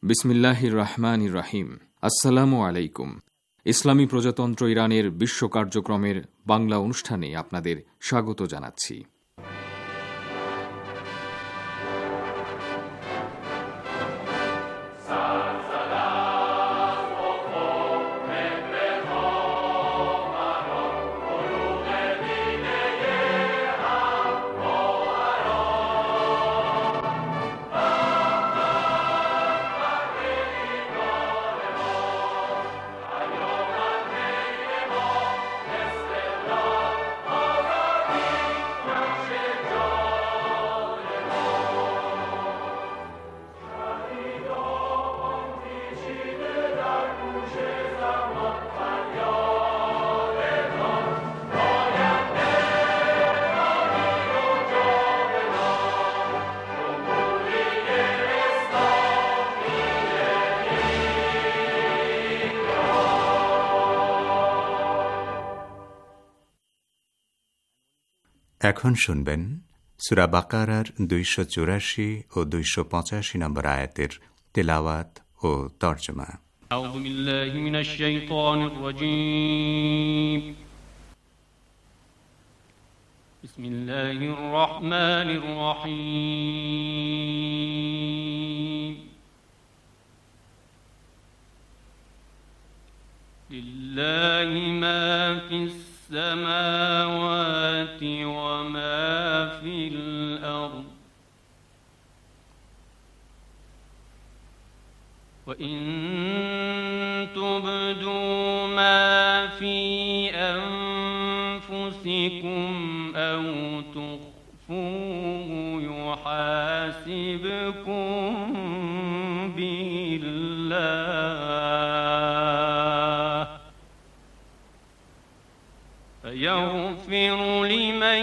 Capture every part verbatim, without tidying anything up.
বিসমিল্লাহির রহমানির রহিম। আসসালামু আলাইকুম। ইসলামী প্রজাতন্ত্র ইরানের বিশ্ব কার্যক্রমের বাংলা অনুষ্ঠানে আপনাদের স্বাগত জানাচ্ছি। এখন শুনবেন সূরা বাকারার দুইশো চুরাশি ও দুইশো পঁচাশি নম্বর আয়াতের তেলাওয়াত ও তর্জমা। আউযু বিল্লাহি মিনাশ শাইতানির রাজীম। বিসমিল্লাহির রহমানির রহিম। লিল্লাহি মা ফিস السماوات وما في الأرض وإن تبدوا ما في أنفسكم أو تخفوه يحاسبكم به الله يغفر لمن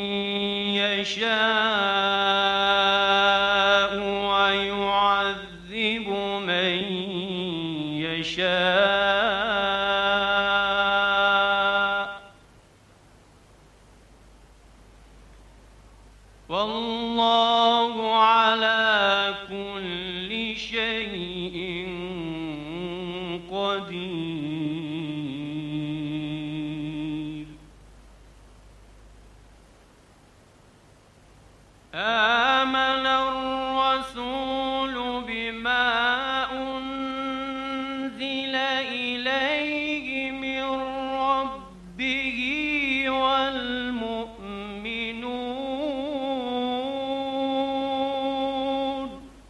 يشاء ويعذب من يشاء والله على كل شيء قدير. آمن الرسول بما أنزل إليه من ربه والمؤمنون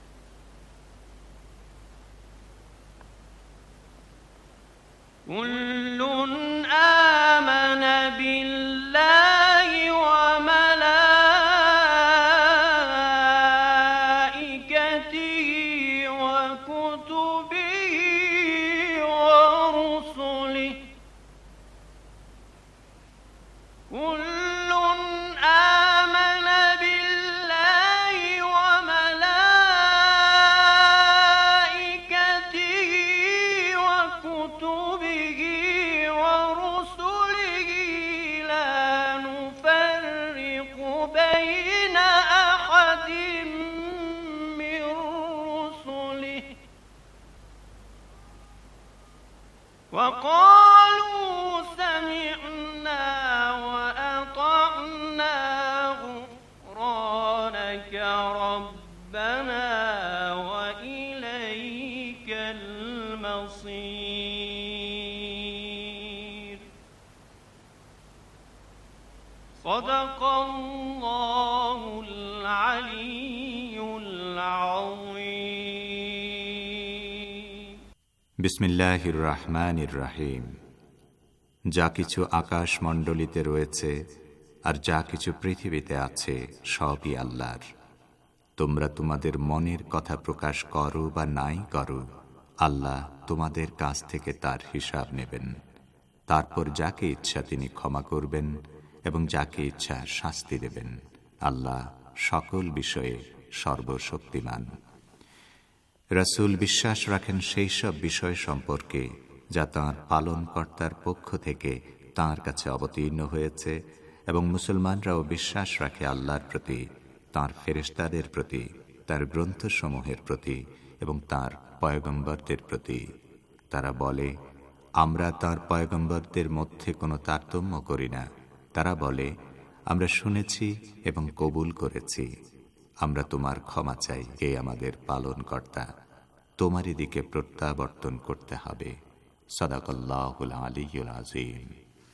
كل آمن بالله وقالوا سمعنا وأطعنا غفرانك ربنا وإليك المصير. صدق الله العلي العظيم. বিসমিল্লাহির রহমানির রহিম। যা কিছু আকাশমণ্ডলীতে রয়েছে আর যা কিছু পৃথিবীতে আছে সবই আল্লাহর। তোমরা তোমাদের মনের কথা প্রকাশ করো বা নাই করো, আল্লাহ তোমাদের কাছ থেকে তার হিসাব নেবেন। তারপর যাকে ইচ্ছা তিনি ক্ষমা করবেন এবং যাকে ইচ্ছা শাস্তি দেবেন। আল্লাহ সকল বিষয়ে সর্বশক্তিমান। রাসূল বিশ্বাস রাখেন সেই সব বিষয় সম্পর্কে যা তাঁর পালনকর্তার পক্ষ থেকে তাঁর কাছে অবতীর্ণ হয়েছে, এবং মুসলমানরাও বিশ্বাস রাখে আল্লাহর প্রতি, তাঁর ফেরেশতাদের প্রতি, তার গ্রন্থসমূহের প্রতি এবং তাঁর পয়গম্বরদের প্রতি। তারা বলে, আমরা তাঁর পয়গম্বরদের মধ্যে কোনো তারতম্য করি না। তারা বলে, আমরা শুনেছি এবং কবুল করেছি, আমরা তোমার ক্ষমা চাই, হে আমাদের পালনকর্তা, তোমারই দিকে প্রত্যাবর্তন করতে হবে। সাদাকাল্লাহুল আলিয়্যুল আযীম।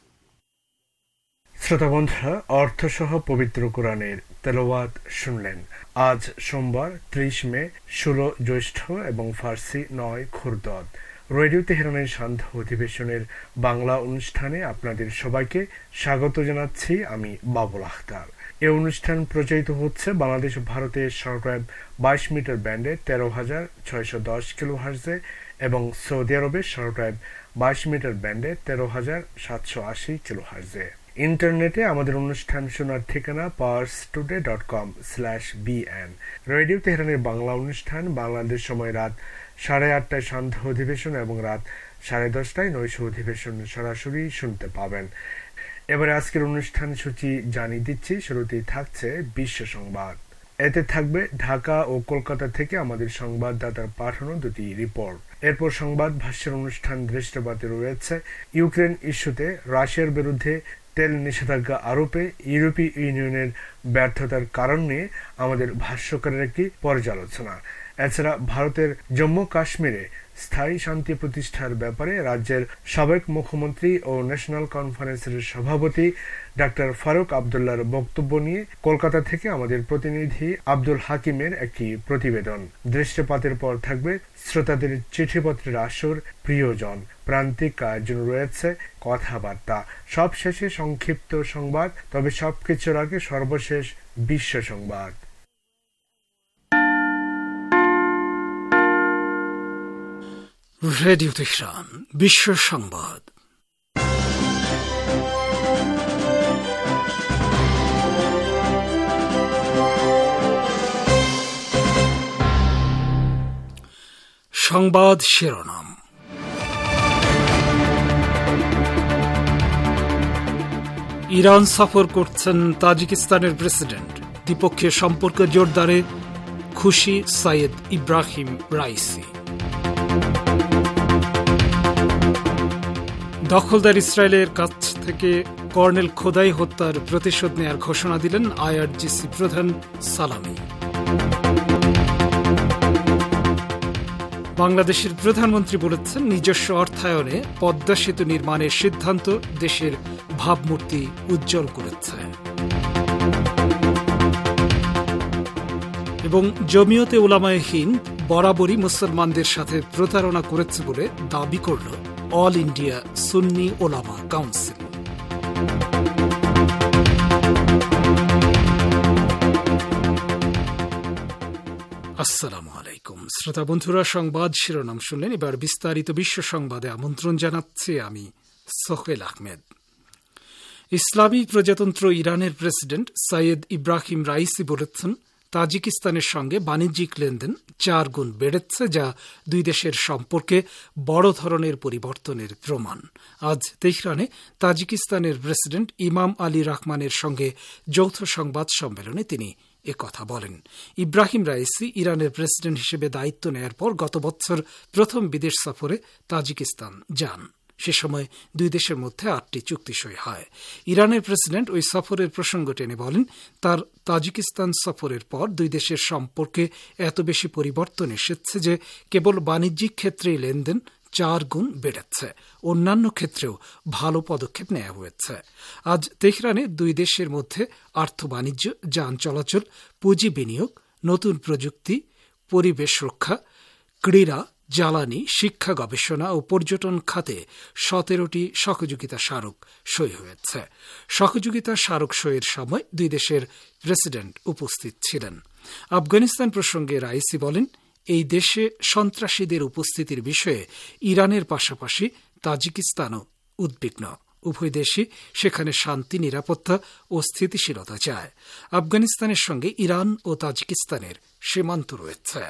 শ্রোতা বন্ধুরা, অর্থসহ পবিত্র কোরআনের তেলাওয়াত শুনলেন। আজ সোমবার ত্রিশ মে, ষোলো জ্যৈষ্ঠ এবং ফার্সি নয় খুরদদ। রেডিও তেহরানের সান্ধ্য অধিবেশনের বাংলা অনুষ্ঠানে আপনাদের সবাইকে স্বাগত জানাচ্ছি আমি বাবুল আখতার। এই অনুষ্ঠান প্রচারিত হচ্ছে বাংলাদেশ ও ভারতের শর্টওয়েভ বাইশ মিটার ব্যান্ডে তেরো হাজার ছয়শো দশ কিলোহার্জে এবং সৌদি আরবের শর্টওয়েভ বাইশ মিটার ব্যান্ডে তেরো হাজার সাতশো আশি কিলোহার্জে। ইন্টারনেটে আমাদের অনুষ্ঠান শোনার ঠিকানা Pars Today dot com slash BN. Radio তেহরানের বাংলা অনুষ্ঠান বাংলাদেশ সময় রাত সাড়ে আটটায় সান্ধ্য অধিবেশন এবং রাত সাড়ে দশটায় নৈশ অধিবেশন সরাসরি শুনতে পাবেন। এবারে আজকের অনুষ্ঠান সূচি জানিয়ে দিচ্ছি। শুরুতেই থাকছে বিশ্ব সংবাদ। এতে থাকবে ঢাকা ও কলকাতা থেকে আমাদের সংবাদদাতার পাঠানো দুটি রিপোর্ট। এরপর সংবাদ ভাষ্যের অনুষ্ঠান দৃষ্টিপাতে রয়েছে ইউক্রেন ইস্যুতে রাশিয়ার বিরুদ্ধে তেল নিষেধাজ্ঞা আরোপে ইউরোপীয় ইউনিয়নের ব্যর্থতার কারণ নিয়ে আমাদের ভাষ্যকারের একটি পর্যালোচনা। এছাড়া ভারতের জম্মু কাশ্মীরে স্থায়ী শান্তি প্রতিষ্ঠার ব্যাপারে রাজ্যের সাবেক মুখ্যমন্ত্রী ও ন্যাশনাল কনফারেন্সের সভাপতি ডাক্তার ফারুক আবদুল্লাহর বক্তব্য নিয়ে কলকাতা থেকে আমাদের প্রতিনিধি আব্দুল হাকিমের একটি প্রতিবেদন। দৃষ্টিপাতের পর থাকবে শ্রোতাদের চিঠিপত্রের আসর, প্রিয়জন, প্রান্তিক আয়োজন রয়েছে কথাবার্তা। সব শেষে সংক্ষিপ্ত সংবাদ। তবে সবকিছুর আগে সর্বশেষ বিশ্ব সংবাদ। রেডিও তেহরান বিশ্ব সংবাদ। সংবাদ শিরোনাম। ইরান সফর করছেন তাজিকিস্তানের প্রেসিডেন্ট। দ্বিপক্ষীয় সম্পর্ক জোরদারে খুশি সৈয়দ ইব্রাহিম রাইসি। দখলদার ইসরায়েলের কাছ থেকে কর্নেল খোদাই হত্যার প্রতিশোধ নেয়ার ঘোষণা দিলেন আইআরজিসি প্রধান সালামি। বাংলাদেশের প্রধানমন্ত্রী বলেছেন, নিজস্ব অর্থায়নে পদ্মা সেতু নির্মাণের সিদ্ধান্ত দেশের ভাবমূর্তি উজ্জ্বল করেছে। এবং জমিয়তে উলামায়ে হিন্দ বরাবরই মুসলমানদের সাথে প্রতারণা করেছে বলে দাবি করল অল ইন্ডিয়া সুন্নি ওলামা কাউন্সিল। আসসালামু আলাইকুম শ্রোতা বন্ধুরা, সংবাদ শিরোনাম শুনলেন। এবার বিস্তারিত বিশ্ব সংবাদে আমন্ত্রণ জানাচ্ছি আমি সোহেল আহমেদ। ইসলামী প্রজাতন্ত্র ইরানের প্রেসিডেন্ট সৈয়দ ইব্রাহিম রাইসি বলেছেন, তাজিকিস্তানের সঙ্গে বাণিজ্যিক লেনদেন চার গুণ বেড়েছে, যা দুই দেশের সম্পর্কে বড় ধরনের পরিবর্তনের প্রমাণ। আজ তেহরানে তাজিকিস্তানের প্রেসিডেন্ট ইমাম আলী রহমানের সঙ্গে যৌথ সংবাদ সম্মেলনে তিনি একথা বলেন। ইব্রাহিম রাইসি ইরানের প্রেসিডেন্ট হিসেবে দায়িত্ব নেয়ার পর গত বছর প্রথম বিদেশ সফরে তাজিকিস্তান যান। সে সময় দুই দেশের মধ্যে আটটি চুক্তি সই হয়। ইরানের প্রেসিডেন্ট ওই সফরের প্রসঙ্গ টেনে বলেন, তার তাজিকিস্তান সফরের পর দুই দেশের সম্পর্কে এত বেশি পরিবর্তন এসেছে যে কেবল বাণিজ্যিক ক্ষেত্রেই লেনদেন চার গুণ বেড়েছে, অন্যান্য ক্ষেত্রেও ভালো পদক্ষেপ নেওয়া হয়েছে। আজ তেহরানে দুই দেশের মধ্যে আর্থ বাণিজ্য, যান চলাচল, পুঁজি বিনিয়োগ, নতুন প্রযুক্তি, পরিবেশ রক্ষা, ক্রীড়া, জ্বালানি, শিক্ষা, গবেষণা ও পর্যটন খাতে সতেরোটি সহযোগিতা স্মারক সই হয়েছে। সহযোগিতা স্মারক সইয়ের সময় দুই দেশের প্রেসিডেন্ট উপস্থিত ছিলেন। আফগানিস্তান প্রসঙ্গে রাইসি বলেন, এই দেশে সন্ত্রাসীদের উপস্থিতির বিষয়ে ইরানের পাশাপাশি তাজিকিস্তানও উদ্বিগ্ন। উভয় দেশই সেখানে শান্তি, নিরাপত্তা ও স্থিতিশীলতা চায়। আফগানিস্তানের সঙ্গে ইরান ও তাজিকিস্তানের সীমান্ত রয়েছে।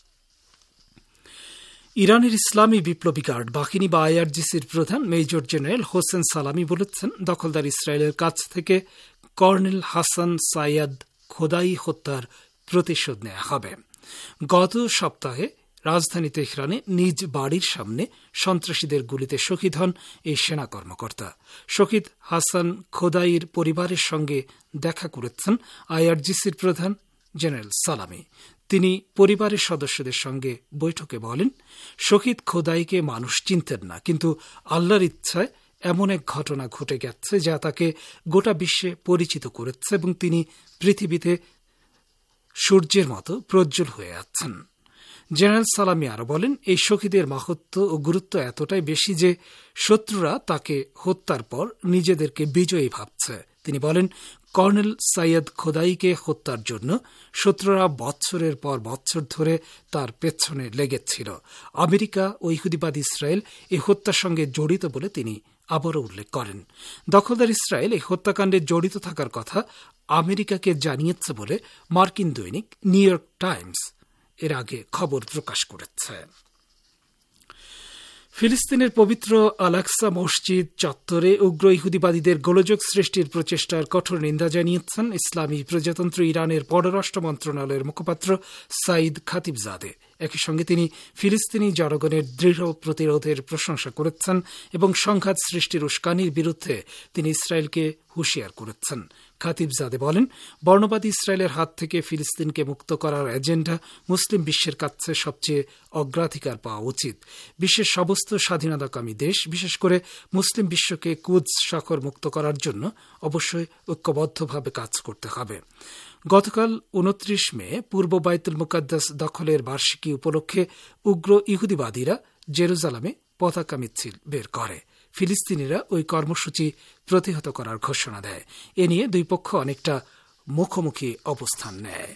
ইরানের ইসলামী বিপ্লবী গার্ড বাহিনী বা আইআরজিসির প্রধান মেজর জেনারেল হোসেন সালামি বলেছেন, দখলদার ইসরায়েলের কাছ থেকে কর্নেল হাসান সাইয়াদ খোদাই হত্যার প্রতিশোধ নেওয়া হবে। গত সপ্তাহে রাজধানী তেহরানে নিজ বাড়ির সামনে সন্ত্রাসীদের গুলিতে শহীদ হন এই সেনা কর্মকর্তা। শহীদ হাসান খোদাইর পরিবারের সঙ্গে দেখা করেছেন আইআরজিসির প্রধান জেনারেল সালামি। তিনি পরিবারের সদস্যদের সঙ্গে বৈঠকে বলেন, শহীদ খোদাইকে মানুষ চিনতেন না, কিন্তু আল্লাহর ইচ্ছায় এমন এক ঘটনা ঘটে গেছে যা তাকে গোটা বিশ্বে পরিচিত করেছে এবং তিনি পৃথিবীতে সূর্যের মতো প্রজ্জ্বল হয়ে আছেন। জেনারেল সালামি আরো বলেন, এই শহীদের মাহাত্ম্য ও গুরুত্ব এতটাই বেশি যে শত্রুরা তাকে হত্যার পর নিজেদেরকে বিজয়ী ভাবছে। তিনি বলেন, কর্নেল সৈয়দ খোদাইকে হত্যার জন্য শত্রুরা বৎসরের পর বৎসর ধরে তার পেছনে লেগেছিল। আমেরিকা ও ইহুদিবাদ ইসরায়েল এই হত্যার সঙ্গে জড়িত বলে তিনি আবারও উল্লেখ করেন। দখলদার ইসরায়েল এই হত্যাকাণ্ডে জড়িত থাকার কথা আমেরিকাকে জানিয়েছে বলে মার্কিন দৈনিক নিউ ইয়র্ক টাইমস এর আগে খবর প্রকাশ করেছে। ফিলিস্তিনের পবিত্র আল-আকসা মসজিদ চত্বরে উগ্র ইহুদিবাদীদের গোলযোগ সৃষ্টির প্রচেষ্টার কঠোর নিন্দা জানিয়েছেন ইসলামী প্রজাতন্ত্র ইরানের পররাষ্ট্র মন্ত্রণালয়ের মুখপাত্র সাইদ খাতিবজাদে। একই সঙ্গে তিনি ফিলিস্তিনি জনগণের দৃঢ় প্রতিরোধের প্রশংসা করেছেন এবং সংঘাত সৃষ্টির উস্কানির বিরুদ্ধে তিনি ইসরায়েলকে হুঁশিয়ার করেছেন। খাতিবজাদে বলেন, বর্ণবাদী ইসরায়েলের হাত থেকে ফিলিস্তিনকে মুক্ত করার এজেন্ডা মুসলিম বিশ্বের কাছে সবচেয়ে অগ্রাধিকার পাওয়া উচিত। বিশ্বের সমস্ত স্বাধীনতাকামী দেশ, বিশেষ করে মুসলিম বিশ্বকে কুদস শহর মুক্ত করার জন্য অবশ্যই ঐক্যবদ্ধভাবে কাজ করতে হবে। গতকাল উনত্রিশ মে পূর্ব বাইতুল মুকাদ্দাস দখলের বার্ষিকী উপলক্ষে উগ্র ইহুদিবাদীরা জেরুজালেমে পতাকা মিছিল বের করে। ফিলিস্তিনিরা ওই কর্মসূচি প্রতিহত করার ঘোষণা দেয়। এ নিয়ে দুই পক্ষ অনেকটা মুখোমুখি অবস্থান নেয়।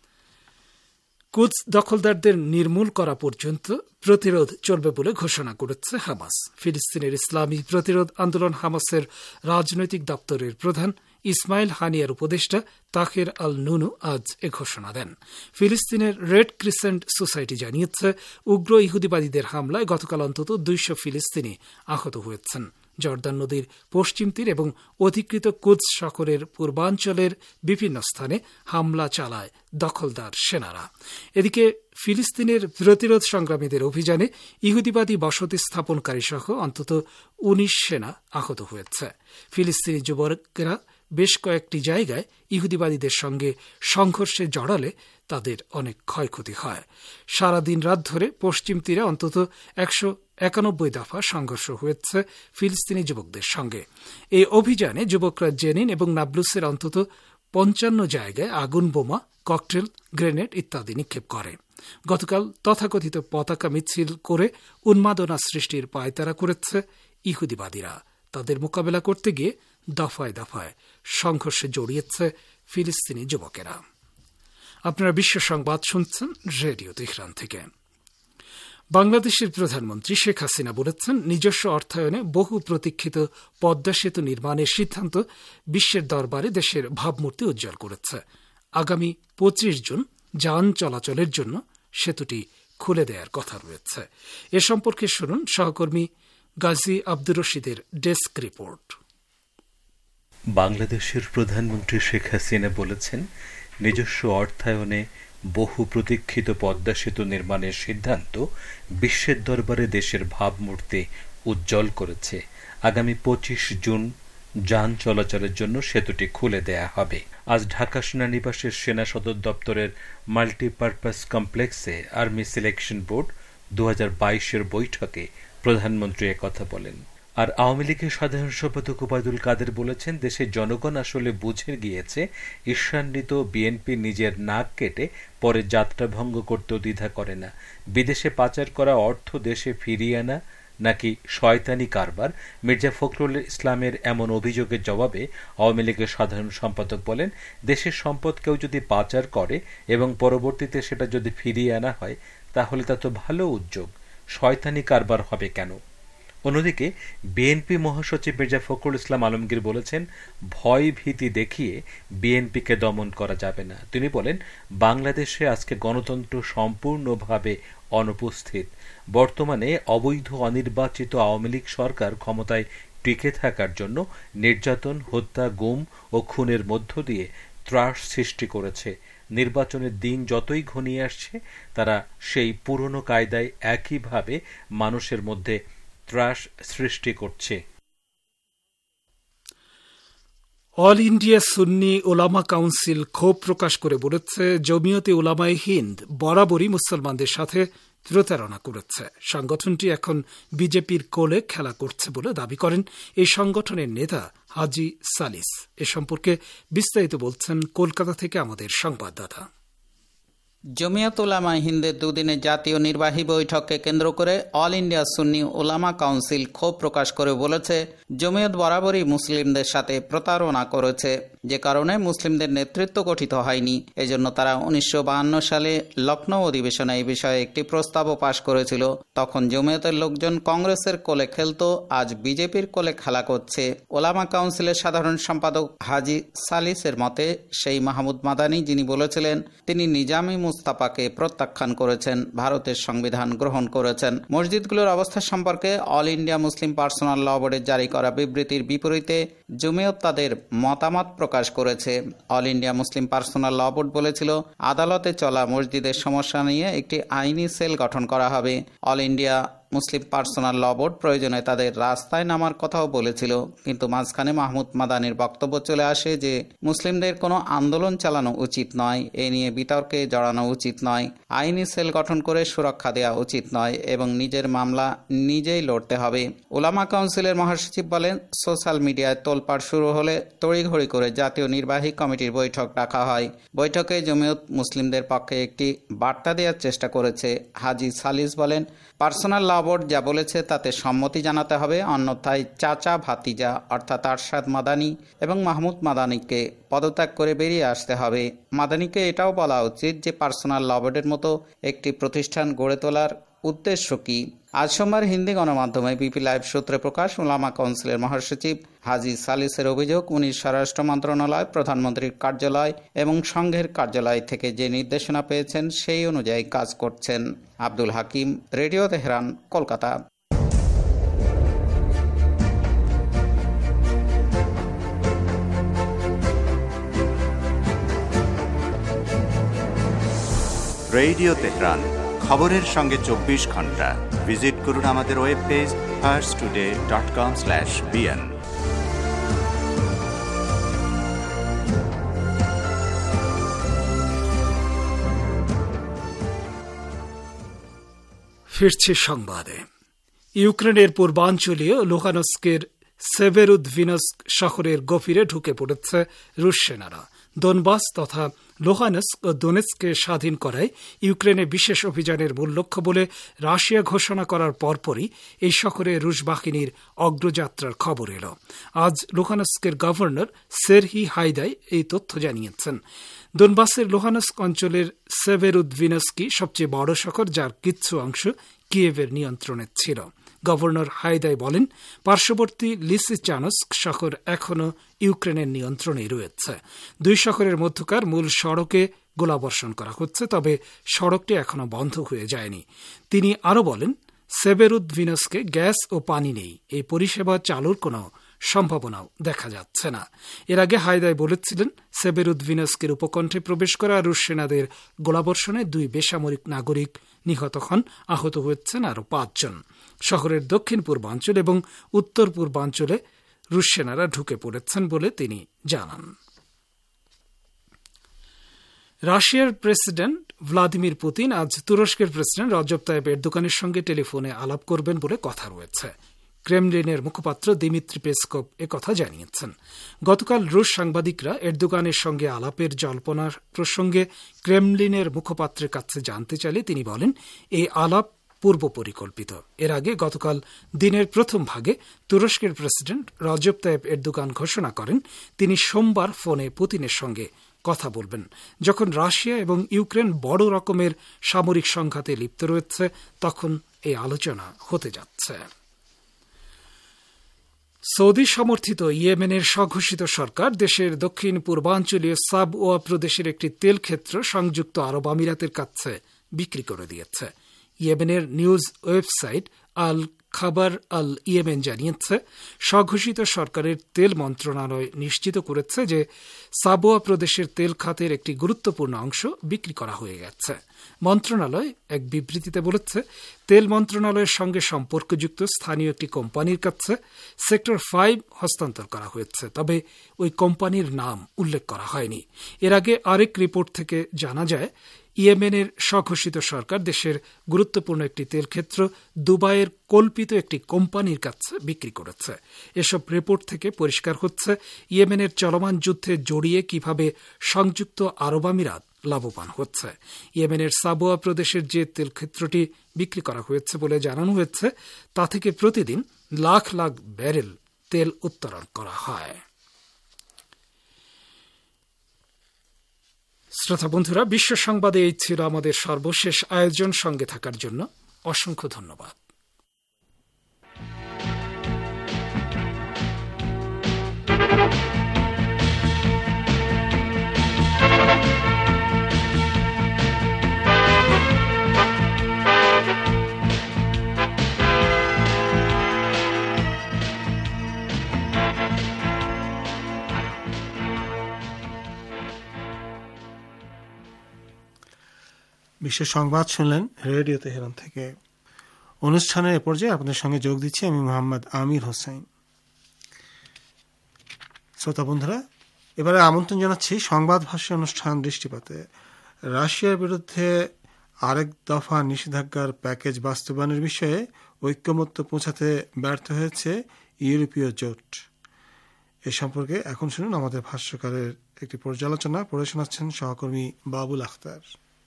কুদস দখলদারদের নির্মূল করা পর্যন্ত প্রতিরোধ চলবে বলে ঘোষণা করেছে হামাস। ফিলিস্তিনের ইসলামী প্রতিরোধ আন্দোলন হামাসের রাজনৈতিক দপ্তরের প্রধান ইসমাইল হানিয়ার উপদেষ্টা তাহের আল নুনু আজ এ ঘোষণা দেন। ফিলিস্তিনের রেড ক্রিসেন্ট সোসাইটি জানিয়েছে, উগ্র ইহুদিবাদীদের হামলায় গতকাল অন্তত দুইশো ফিলিস্তিনি আহত হয়েছেন। জর্দান নদীর পশ্চিম তীর এবং অধিকৃত কুদস শহরের পূর্বাঞ্চলের বিভিন্ন স্থানে হামলা চালায় দখলদার সেনারা। এদিকে ফিলিস্তিনের প্রতিরোধ সংগ্রামীদের অভিযানে ইহুদিবাদী বসতি স্থাপনকারী সহ অন্তত উনিশ সেনা আহত হয়েছে। ফিলিস্তিনি যুবকেরা বেশ কয়েকটি জায়গায় ইহুদিবাদীদের সঙ্গে সংঘর্ষে জড়ালে তাদের অনেক ক্ষয়ক্ষতি হয়। সারাদিন রাত ধরে পশ্চিম তীরে অন্তত একশো একানব্বই দফা সংঘর্ষ হয়েছে ফিলিস্তিনি যুবকদের সঙ্গে। এই অভিযানে যুবকরা জেনিন এবং নাবলুসের অন্তত পঞ্চান্ন জায়গায় আগুন বোমা, ককটেল, গ্রেনেড ইত্যাদি নিক্ষেপ করে। গতকাল তথাকথিত পতাকা মিছিল করে উন্মাদনা সৃষ্টির পায়তারা করেছে ইহুদিবাদীরা। তাদের মোকাবেলা করতে গিয়ে দফায় দফায় সংঘর্ষে জড়িয়েছে ফিলিস্তিনি যুবকেরা। আপনারা বিশ্ব সংবাদ শুনছেন রেডিও তেহরান থেকে। বাংলাদেশের প্রধানমন্ত্রী শেখ হাসিনা বলেছেন, নিজস্ব অর্থায়নে বহু প্রতীক্ষিত পদ্মা সেতু নির্মাণের সিদ্ধান্ত বিশ্বের দরবারে দেশের ভাবমূর্তি উজ্জ্বল করেছে। আগামী পঁচিশ জুন যান চলাচলের জন্য সেতুটি খুলে দেওয়ার কথা রয়েছে। এ সম্পর্কে শুনুন সহকর্মী গাজী আব্দুর রশিদের ডেস্ক রিপোর্ট। বাংলাদেশের প্রধানমন্ত্রী শেখ হাসিনা বলেছেন, নিজস্ব অর্থায়নে বহু প্রতীক্ষিত পদ্মা সেতু নির্মাণের সিদ্ধান্ত বিশ্বের দরবারে দেশের ভাবমূর্তি উজ্জ্বল করেছে। আগামী পঁচিশ জুন যান চলাচলের জন্য সেতুটি খুলে দেয়া হবে। আজ ঢাকা সেনানিবাসের সেনা সদর দপ্তরের মাল্টিপারপাস কমপ্লেক্সে আর্মি সিলেকশন বোর্ড দু হাজার বাইশের বৈঠকে প্রধানমন্ত্রী একথা বলেন। আর আওয়ামী লীগের সাধারণ সম্পাদক ওবায়দুল কাদের বলেছেন, দেশের জনগণ আসলে বুঝে গিয়েছে ঈর্ষান্বিত বিএনপি নিজের নাক কেটে পরে যাত্রা ভঙ্গ করতেও দ্বিধা করে না। বিদেশে পাচার করা অর্থ দেশে ফিরিয়ে আনা নাকি শয়তানি কারবার। মির্জা ফখরুল ইসলামের এমন অভিযোগের জবাবে আওয়ামী লীগের সাধারণ সম্পাদক বলেন, দেশের সম্পদ কেউ যদি পাচার করে এবং পরবর্তীতে সেটা যদি ফিরিয়ে আনা হয় তাহলে তা তো ভালো উদ্যোগ, শয়তানি কারবার হবে কেন? অন্যদিকে বিএনপি মহাসচিব মির্জা ফখরুল ইসলাম আলমগীর বলেছেন, ভয় ভীতি দেখিয়ে বিএনপিকে দমন করা যাবে না। তিনি বলেন, বাংলাদেশে আজকে গণতন্ত্র সম্পূর্ণভাবে অনুপস্থিত। বর্তমানে অবৈধ অনির্বাচিত আওয়ামী লীগ সরকার ক্ষমতায় টিকে থাকার জন্য নির্যাতন, হত্যা, গুম ও খুনের মধ্য দিয়ে ত্রাস সৃষ্টি করেছে। নির্বাচনের দিন যতই ঘনিয়ে আসছে তারা সেই পুরনো কায়দায় একইভাবে মানুষের মধ্যে ত্রাস সৃষ্টি করছে। অল ইন্ডিয়া সুন্নি ওলামা কাউন্সিল ক্ষোভ প্রকাশ করে বলেছে, জমিয়তে উলামায়ে হিন্দ বরাবরই মুসলমানদের সাথে প্রতারণা করেছে। সংগঠনটি এখন বিজেপির কোলে খেলা করছে বলে দাবি করেন এই সংগঠনের নেতা হাজি সালিস। এ সম্পর্কে বিস্তারিত বলছেন কলকাতা থেকে আমাদের সংবাদদাতা। জমিয়ত উলামায়ে হিন্দের দুদিনের জাতীয় নির্বাহী বৈঠককে কেন্দ্র করে অল ইন্ডিয়া সুন্নি ওলামা কাউন্সিল ক্ষোভ প্রকাশ করে বলেছে, জমিয়ত বরাবরই মুসলিমদের সাথে প্রতারণা করেছে, যে কারণে মুসলিমদের নেতৃত্ব গঠিত হয়নি। এজন্য তারা উনিশশো বাহান্ন সালে লখনৌ অধিবেশনে এই বিষয়ে একটি প্রস্তাবও পাশ করেছিল। তখন জমিয়তের লোকজন কংগ্রেসের কোলে খেলত, আজ বিজেপির কোলে খেলা করছে। ওলামা কাউন্সিলের সাধারণ সম্পাদক হাজি সালিসের মতে, সেই মাহমুদ মাদানী যিনি বলেছিলেন তিনি নিজামী মুস্তাফাকে প্রত্যাখ্যান করেছেন, ভারতের সংবিধান গ্রহণ করেছেন। মসজিদগুলোর অবস্থা সম্পর্কে All India Muslim Personal Law বোর্ডের জারি করা বিবৃতির বিপরীতে জমিয়ত তাদের মতামত প্রকাশ করেছে। All India Muslim Personal Law Board বলেছিল, আদালতে চলা মসজিদের সমস্যা নিয়ে একটি আইনি সেল গঠন করা হবে। All India Muslim Personal Law Board প্রয়োজনে তাদের রাস্তায় নামার কথাও বলেছিল, কিন্তু মাঝখানে মাহমুদ মাদানির বক্তব্য চলে আসে যে মুসলিমদের কোনো আন্দোলন চালানো উচিত নয়, এ নিয়ে বিতর্কে জড়ানো উচিত নয়, আইনি সেল গঠন করে সুরক্ষা দেওয়া উচিত নয় এবং নিজের মামলা নিজেই লড়তে হবে। ওলামা কাউন্সিলের মহাসচিব বলেন, সোশ্যাল মিডিয়ায় তোলপাড় শুরু হলে তড়িঘড়ি করে জাতীয় নির্বাহী কমিটির বৈঠক ডাকা হয়। বৈঠকে জমিয়ত মুসলিমদের পক্ষে একটি বার্তা দেওয়ার চেষ্টা করেছে। হাজি সালিস বলেন, পার্সোনাল ল বোর্ড যা বলেছে তাতে সম্মতি জানাতে হবে, অন্যথায় চাচা ভাতিজা অর্থাৎ আরশাদ মাদানী এবং মাহমুদ মাদানীকে পদত্যাগ করে বেরিয়ে আসতে হবে। মাদানীকে এটাও বলা উচিত যে পার্সোনাল ল বোর্ডের মতো একটি প্রতিষ্ঠান গড়ে তোলার উদ্দেশ্য কি। আজ সোমবার হিন্দি গণমাধ্যমে বিপি লাইভ সূত্রে প্রকাশ, ওলামা কাউন্সিলের মহাসচিব হাজি সালিসের অভিযোগ, উনি স্বরাষ্ট্র মন্ত্রণালয়, প্রধানমন্ত্রীর কার্যালয় এবং সংঘের কার্যালয় থেকে যে নির্দেশনা পেয়েছেন সেই অনুযায়ী কাজ করছেন। Abdul Hakim, radio Tehran, Kolkata. Radio Tehran, খবরের সঙ্গে চব্বিশ ঘন্টা। ভিজিট করুন আমাদের web page Pars Today dot com slash BN. ফিরছে সংবাদে। ইউক্রেনের পূর্বাঞ্চলীয় লুহানস্কের সেভেরুদভিনস্ক শহরের গভীরে ঢুকে পড়েছে রুশ সেনারা। দোনবাস তথা লুহানস্ক ও দোনেৎস্ককে স্বাধীন করায় ইউক্রেনে বিশেষ অভিযানের মূল লক্ষ্য বলে রাশিয়া ঘোষণা করার পরপরই এই শহরে রুশ বাহিনীর অগ্রযাত্রার খবর এল। আজ লুহানস্কের গভর্নর সেরহি হাইদাই এই তথ্য জানিয়েছেন। দোনবাসের লুহানস্ক অঞ্চলের সেভেরুদভিনস্কি সবচেয়ে বড় শহর, যার কিছু অংশ কিয়েভের নিয়ন্ত্রণে ছিল। গভর্নর হাইদাই বলেন, পার্শ্ববর্তী লিসিচানস্ক শহর এখনও ইউক্রেনের নিয়ন্ত্রণে রয়েছে। দুই শহরের মধ্যকার মূল সড়কে গোলাবর্ষণ করা হচ্ছে, তবে সড়কটি এখনও বন্ধ হয়ে যায়নি। তিনি আরও বলেন, সেভেরুদভিনস্কে গ্যাস ও পানি নেই, এই পরিষেবা চালুর কোনো সম্ভাবনাও দেখা যাচ্ছে না। এর আগে হাইদাই বলেছিলেন, সেভেরুদভিনস্কের উপকণ্ঠে প্রবেশ করা রুশ সেনাদের গোলাবর্ষণে দুই বেসামরিক নাগরিক নিহত হন, আহত হয়েছেন আরও পাঁচজন। শহরের দক্ষিণ পূর্বাঞ্চল এবং উত্তর পূর্বাঞ্চলে রুশ সেনারা ঢুকে পড়েছেন বলে তিনি জানান। রাশিয়ার প্রেসিডেন্ট ভ্লাদিমির পুতিন আজ তুরস্কের প্রেসিডেন্ট রজব তাইপ এরদোগানের সঙ্গে টেলিফোনে আলাপ করবেন বলে কথা রয়েছে। ক্রেমলিনের মুখপাত্র দিমিত্রি পেসকভ একথা জানিয়েছেন। গতকাল রুশ সাংবাদিকরা এরদোগানের সঙ্গে আলাপের জল্পনার প্রসঙ্গে ক্রেমলিনের মুখপাত্রের কাছে জানতে চাইলে তিনি বলেন, এই আলাপ পূর্ব পরিকল্পিত। এর আগে গতকাল দিনের প্রথম ভাগে তুরস্কের প্রেসিডেন্ট রজব তাইপ এরদোগান ঘোষণা করেন তিনি সোমবার ফোনে পুতিনের সঙ্গে কথা বলবেন। যখন রাশিয়া এবং ইউক্রেন বড় রকমের সামরিক সংঘাতে লিপ্ত রয়েছে, তখন এই আলোচনা হতে যাচ্ছে। সৌদি সমর্থিত ইয়েমেনের স্বঘোষিত সরকার দেশের দক্ষিণ পূর্বাঞ্চলীয় সাব ওয়া প্রদেশের একটি তেল ক্ষেত্র সংযুক্ত আরব আমিরাতের কাছে বিক্রি করে দিয়েছে। ইয়েমেনের নিউজ ওয়েবসাইট আল খাবার আল ইয়েমেন জানিয়েছে, স্বঘোষিত সরকারের তেল মন্ত্রণালয় নিশ্চিত করেছে যে সাবোয়া প্রদেশের তেল খাতের একটি গুরুত্বপূর্ণ অংশ বিক্রি করা হয়ে গেছে। মন্ত্রণালয় এক বিবৃতিতে বলেছে, তেল মন্ত্রণালয়ের সঙ্গে সম্পর্কযুক্ত স্থানীয় একটি কোম্পানির কাছে সেক্টর ফাইভ হস্তান্তর করা হয়েছে, তবে ওই কোম্পানির নাম উল্লেখ করা হয়নি। এর আগে আরেক রিপোর্ট থেকে জানা যায়, ইয়েমেনের স্বঘোষিত সরকার দেশের গুরুত্বপূর্ণ একটি তেলক্ষেত্র দুবাইয়ের কল্পিত একটি কোম্পানির কাছে বিক্রি করেছে। এসব রিপোর্ট থেকে পরিষ্কার হচ্ছে, ইয়েমেনের চলমান যুদ্ধে জড়িয়ে কিভাবে সংযুক্ত আরব আমিরাত লাভবান হচ্ছে। ইয়েমেনের সাবোয়া প্রদেশের যে তেলক্ষেত্রটি বিক্রি করা হয়েছে বলে জানানো হয়েছে, তা থেকে প্রতিদিন লাখ লাখ ব্যারেল তেল উত্তোলন করা হয়। শ্রোতা বন্ধুরা, বিশ্ব সংবাদে এই ছিল আমাদের সর্বশেষ আয়োজন। সঙ্গে থাকার জন্য অসংখ্য ধন্যবাদ। বিশ্ব সংবাদ শুনলেন রেডিও তেহরান থেকে। অনুষ্ঠানের এ পর্যায়ে আপনাদের সঙ্গে যোগ দিচ্ছি আমি মোহাম্মদ আমির হোসেন। শ্রোতা বন্ধুরা, এবারে আমন্ত্রণ জানাচ্ছি সংবাদ ভাষ্য অনুষ্ঠান দৃষ্টিপাতে। রাশিয়ার বিরুদ্ধে আরেক দফা নিষেধাজ্ঞার প্যাকেজ বাস্তবায়নের বিষয়ে ঐক্যমত্য পৌঁছাতে ব্যর্থ হয়েছে ইউরোপীয় জোট। এ সম্পর্কে এখন শুনুন আমাদের ভাষ্যকারের একটি পর্যালোচনা। পড়ে শোনাচ্ছেন সহকর্মী বাবুল আখতার।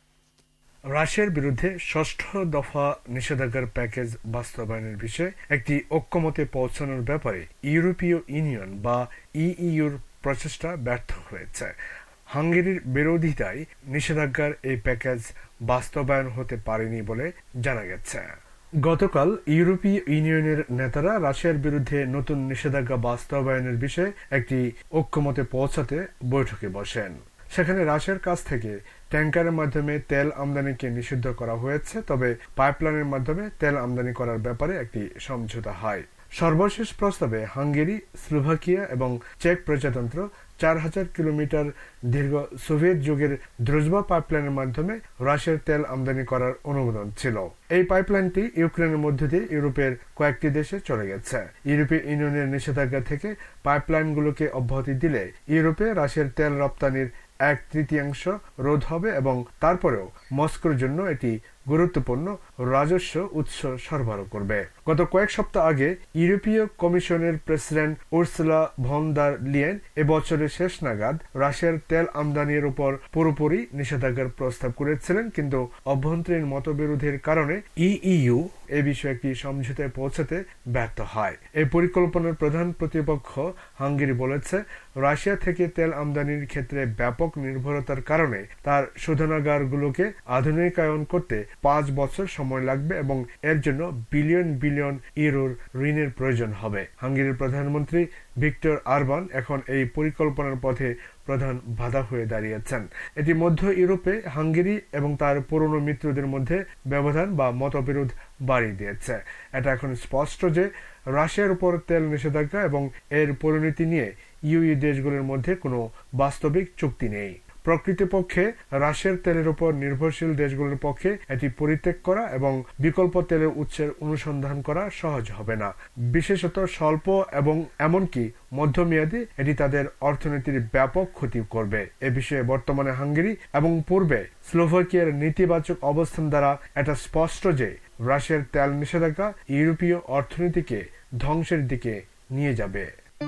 রাশিয়ার বিরুদ্ধে ষষ্ঠ দফা নিষেধাজ্ঞার প্যাকেজ বাস্তবায়নের বিষয়ে একটি ঐক্যমতে পৌঁছানোর ব্যাপারে ইউরোপীয় ইউনিয়ন বা ইইউর প্রচেষ্টা ব্যর্থ হয়েছে। হাঙ্গেরির বিরোধিতায় নিষেধাজ্ঞার এই প্যাকেজ বাস্তবায়ন হতে পারেনি বলে জানা গেছে। গতকাল ইউরোপীয় ইউনিয়নের নেতারা রাশিয়ার বিরুদ্ধে নতুন নিষেধাজ্ঞা বাস্তবায়নের বিষয়ে একটি ঐক্যমতে পৌঁছাতে বৈঠকে বসেন। সেখানে রাশিয়ার কাছ থেকে ট্যাঙ্কারের মাধ্যমে তেল আমদানিকে নিষিদ্ধ করা হয়েছে, তবে পাইপলাইনের মাধ্যমে তেল আমদানি করার ব্যাপারে একটি সমঝোতা হয়। সর্বশেষ প্রস্তাবে হাঙ্গেরি, স্লোভাকিয়া এবং চেক প্রজাতন্ত্র চার হাজার কিলোমিটার দীর্ঘ সোভিয়েত যুগের দ্রুজবা পাইপলাইনের মাধ্যমে রাশিয়ার তেল আমদানি করার অনুমোদন ছিল। এই পাইপলাইনটি ইউক্রেনের মধ্য দিয়ে ইউরোপের কয়েকটি দেশে চলে গেছে। ইউরোপীয় ইউনিয়নের নিষেধাজ্ঞা থেকে পাইপলাইনগুলোকে অব্যাহতি দিলে ইউরোপে রাশিয়ার তেল রপ্তানির এক তৃতীয়াংশ রোধ হবে এবং তারপরেও মস্কোর জন্য এটি গুরুত্বপূর্ণ রাজস্ব উৎস সরবরাহ করবে। গত কয়েক সপ্তাহ আগে ইউরোপীয় কমিশনের president Ursula von der Leyen এবছরের শেষ নাগাদ রাশিয়ার তেল আমদানির উপর পুরোপুরি নিষেধাজ্ঞার প্রস্তাব করেছিলেন, কিন্তু অভ্যন্তরীণ মতবিরোধের কারণে ইইউ এ বিষয়ে একটি সমঝোতায় পৌঁছাতে ব্যর্থ হয়। এই পরিকল্পনার প্রধান প্রতিপক্ষ হাঙ্গেরি বলেছে, রাশিয়া থেকে তেল আমদানির ক্ষেত্রে ব্যাপক নির্ভরতার কারণে তার শোধনাগারগুলোকে আধুনিকায়ন করতে পাঁচ বছর সময় লাগবে এবং এর জন্য বিলিয়ন বিলিয়ন ইউরোর ঋণের প্রয়োজন হবে। হাঙ্গেরির প্রধানমন্ত্রী ভিক্টর অরবান এখন এই পরিকল্পনার পথে প্রধান বাধা হয়ে দাঁড়িয়েছেন। এটি মধ্য ইউরোপে হাঙ্গেরি এবং তার পুরনো মিত্রদের মধ্যে ব্যবধান বা মতবিরোধ বাড়িয়ে দিয়েছে। এটা এখন স্পষ্ট যে রাশিয়ার উপর তেল নিষেধাজ্ঞা এবং এর পরিণতি নিয়ে ইউই দেশগুলোর মধ্যে কোনো বাস্তবিক চুক্তি নেই। প্রকৃতপক্ষে রাশিয়ার তেলের উপর নির্ভরশীল দেশগুলোর পক্ষে এটি পরিত্যাগ করা এবং বিকল্প তেলের উৎসের অনুসন্ধান করা সহজ হবে না। বিশেষত স্বল্প এবং এমনকি মধ্যমেয়াদী এটি তাদের অর্থনীতির ব্যাপক ক্ষতি করবে। এ বিষয়ে বর্তমানে হাঙ্গেরি এবং পূর্বে স্লোভাকিয়ার নেতিবাচক অবস্থান দ্বারা এটা স্পষ্ট যে রাশিয়ার তেল নিষেধাজ্ঞা ইউরোপীয় অর্থনীতিকে ধ্বংসের দিকে নিয়ে যাবে।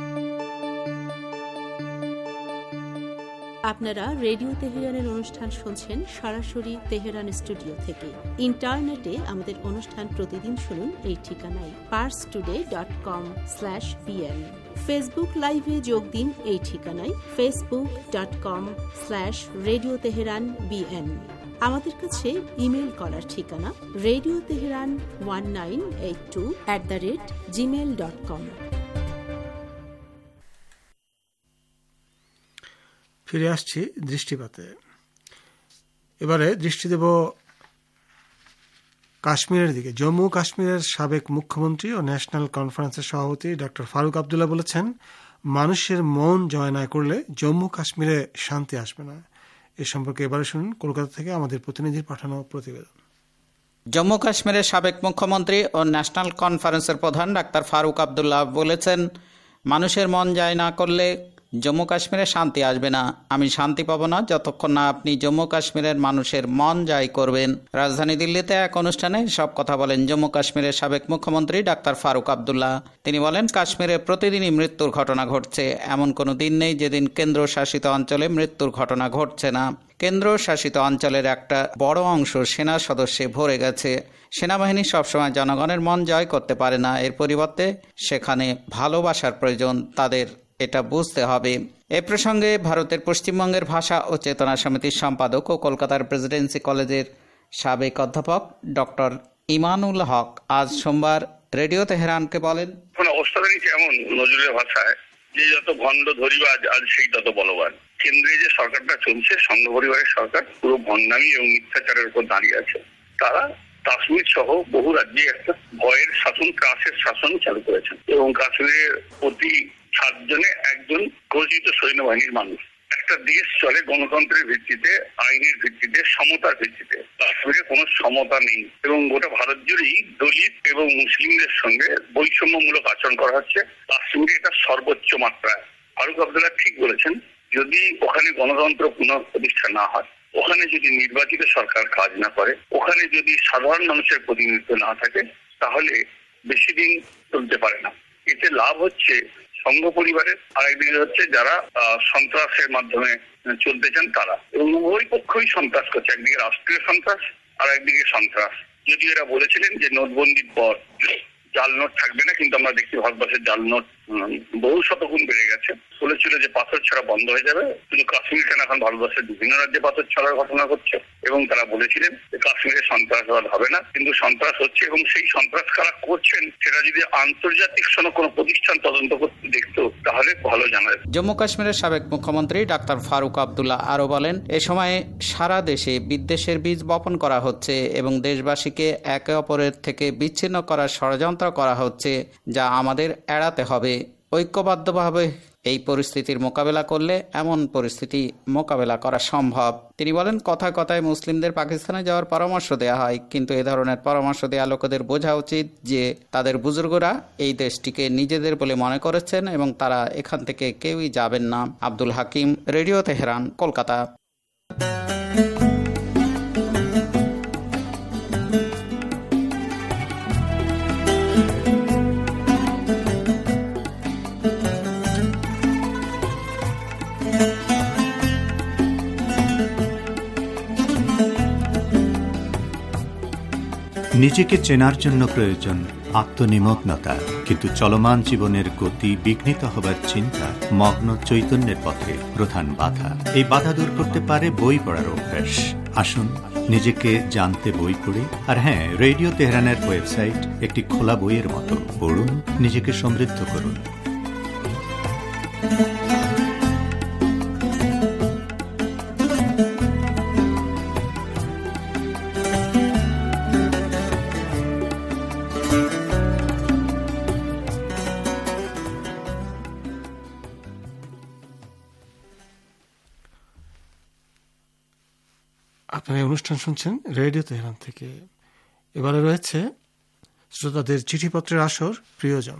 আপনারা রেডিও তেহরানের অনুষ্ঠান শুনছেন সরাসরি তেহরান স্টুডিও থেকে। ইন্টারনেটে আমাদের অনুষ্ঠান প্রতিদিন শুনুন এই ঠিকানায় Pars Today dot com slash BN. Facebook লাইভে যোগ দিন এই ঠিকানায় Facebook dot com slash radio Tehran BN. আমাদের কাছে ইমেল করার ঠিকানা radio Tehran one nine eight two at the rate Gmail dot com. ফিরে আসছি দৃষ্টিপাতে। এবারে দৃষ্টি দেব কাশ্মীরের দিকে। জম্মু কাশ্মীরের সাবেক মুখ্যমন্ত্রী ও ন্যাশনাল কনফারেন্সের সভাপতি ডক্টর ফারুক আবদুল্লাহ বলেছেন, মানুষের মন জয় না করলে জম্মু কাশ্মীরে শান্তি আসবে না। এ সম্পর্কে এবারে শুনুন কলকাতা থেকে আমাদের প্রতিনিধির পাঠানো প্রতিবেদন। জম্মু কাশ্মীরের সাবেক মুখ্যমন্ত্রী ও ন্যাশনাল কনফারেন্সের প্রধান ডাক্তার ফারুক আবদুল্লাহ বলেছেন, মানুষের মন জয় না করলে জম্মু কাশ্মীরে শান্তি আসবে না। আমি শান্তি পাবো না যতক্ষণ না আপনি জম্মু কাশ্মীরের মানুষের মন জয় করবেন। রাজধানী দিল্লিতে এক অনুষ্ঠানে সব কথা বলেন জম্মু কাশ্মীরের সাবেক মুখ্যমন্ত্রী ডাক্তার ফারুক আবদুল্লাহ। তিনি বলেন, কাশ্মীরে প্রতিদিনই মৃত্যুর ঘটনা ঘটছে। এমন কোনো দিন নেই যেদিন কেন্দ্র শাসিত অঞ্চলে মৃত্যুর ঘটনা ঘটছে না। কেন্দ্র শাসিত অঞ্চলের একটা বড় অংশ সেনা সদস্যে ভরে গেছে। সেনাবাহিনী সবসময় জনগণের মন জয় করতে পারে না। এর পরিবর্তে সেখানে ভালোবাসার প্রয়োজন, তাদের এটা বুঝতে হবে। এ প্রসঙ্গে ভারতের পশ্চিমবঙ্গের ভাষা ও চেতনা সমিতির সম্পাদক ও কলকাতার প্রেসিডেন্সি কলেজের সাবেক অধ্যাপক ডক্টর ইমানুল হক আজ সোমবার রেডিও তেহরানকে বলেন, অবস্থা দাঁড়িয়েছে এমন নজরুলের ভাষায় যে যত ভণ্ড ধরিবাজ আজ সেই তত বলবান। কেন্দ্রে যে সরকারটা চলছে, সংঘ পরিবারের সরকার, পুরো ভণ্ডামি এবং মিথ্যাচারের উপর দাঁড়িয়ে আছে। তারা কাশ্মীর সহ বহু রাজ্যে একটা ভয়ের শাসন, ত্রাসের শাসন চালু করেছেন এবং কাশ্মীরের প্রতি সাতজনে একজন গর্জিত সৈন্যবাহিনীর মানুষ। একটা দেশ চলে গণতন্ত্রের ভিত্তিতে, আইনের ভিত্তিতে, সমতার ভিত্তিতে। কাশ্মীরে কোনো সমতা নেই এবং গোটা ভারত জুড়েই দলিত এবং মুসলিমদের সঙ্গে বৈষম্যমূলক আচরণ করা হচ্ছে। কাশ্মীরে এটা সর্বোচ্চ মাত্রায়। ফারুক আবদুল্লাহ ঠিক বলেছেন, যদি ওখানে গণতন্ত্র পুনঃপ্রতিষ্ঠা না হয়, ওখানে যদি নির্বাচিত সরকার কাজ না করে, ওখানে যদি সাধারণ মানুষের প্রতিনিধিত্ব না থাকে, তাহলে বেশি দিন চলতে পারে না। এতে লাভ হচ্ছে সংঘ পরিবারের, আর একদিকে হচ্ছে যারা সন্ত্রাসের মাধ্যমে চলতে চান তারা, এবং উভয় পক্ষই সন্ত্রাস করছে। একদিকে রাষ্ট্রীয় সন্ত্রাস আর একদিকে সন্ত্রাস। যদি এরা বলেছিলেন যে নোটবন্দির পর জাল নোট থাকবে না, কিন্তু আমরা দেখছি ভারতবর্ষের জাল নোট বহু শতগুণ বেড়ে গেছে। বলেছিল যে পাথর ছাড়া বন্ধ হয়ে যাবে, কিন্তু কাশ্মীর কেন এখন ভারতবর্ষের বিভিন্ন রাজ্যে পাথর ছাড়ার ঘটনা ঘটছে। এবং তারা বলেছিলেন যে কাশ্মীরে সন্ত্রাসবাদ হবে না, কিন্তু সন্ত্রাস হচ্ছে। এবং সেই সন্ত্রাস কারা করছেন সেটা যদি আন্তর্জাতিক কোনো প্রতিষ্ঠান তদন্ত করতে দেখতো তাহলে ভালো জানা যেত। জম্মু কাশ্মীরের সাবেক মুখ্যমন্ত্রী ডাক্তার ফারুক আবদুল্লাহ আরো বলেন, এ সময়ে সারা দেশে বিদ্বেষের বীজ বপন করা হচ্ছে এবং দেশবাসীকে একে অপরের থেকে বিচ্ছিন্ন করার ষড়যন্ত্র করা হচ্ছে, যা আমাদের এড়াতে হবে। ঐক্যবদ্ধভাবে এই পরিস্থিতির মোকাবেলা করলে এমন পরিস্থিতি মোকাবেলা করা সম্ভব। তিনি বলেন, কথায় কথায় মুসলিমদের পাকিস্তানে যাওয়ার পরামর্শ দেওয়া হয়, কিন্তু এ ধরনের পরামর্শ দেওয়া লোকেদের বোঝা উচিত যে তাদের বুজুর্গরা এই দেশটিকে নিজেদের বলে মনে করেছেন এবং তারা এখান থেকে কেউই যাবেন না। Abdul Hakim, radio Tehran, Kolkata. নিজেকে চেনার জন্য প্রয়োজন আত্মনিমগ্নতা, কিন্তু চলমান জীবনের গতি বিঘ্নিত হবার চিন্তা মগ্ন চৈতন্যের পথে প্রধান বাধা। এই বাধা দূর করতে পারে বই পড়ার অভ্যাস। আসুন নিজেকে জানতে বই পড়ি। আর হ্যাঁ, রেডিও তেহরানের ওয়েবসাইট একটি খোলা বইয়ের মতো। পড়ুন, নিজেকে সমৃদ্ধ করুন। আপনারা এই অনুষ্ঠান শুনছেন রেডিও তেহরান থেকে। এবারে রয়েছে শ্রোতাদের চিঠিপত্রের আসর, প্রিয়জন।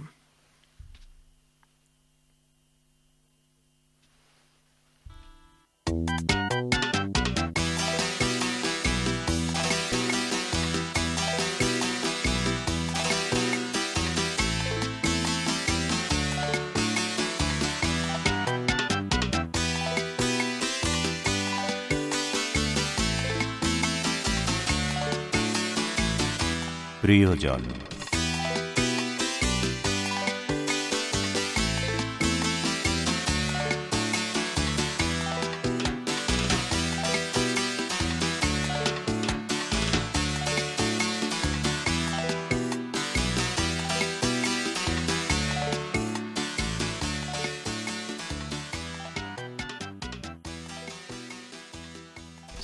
প্রিয়জন।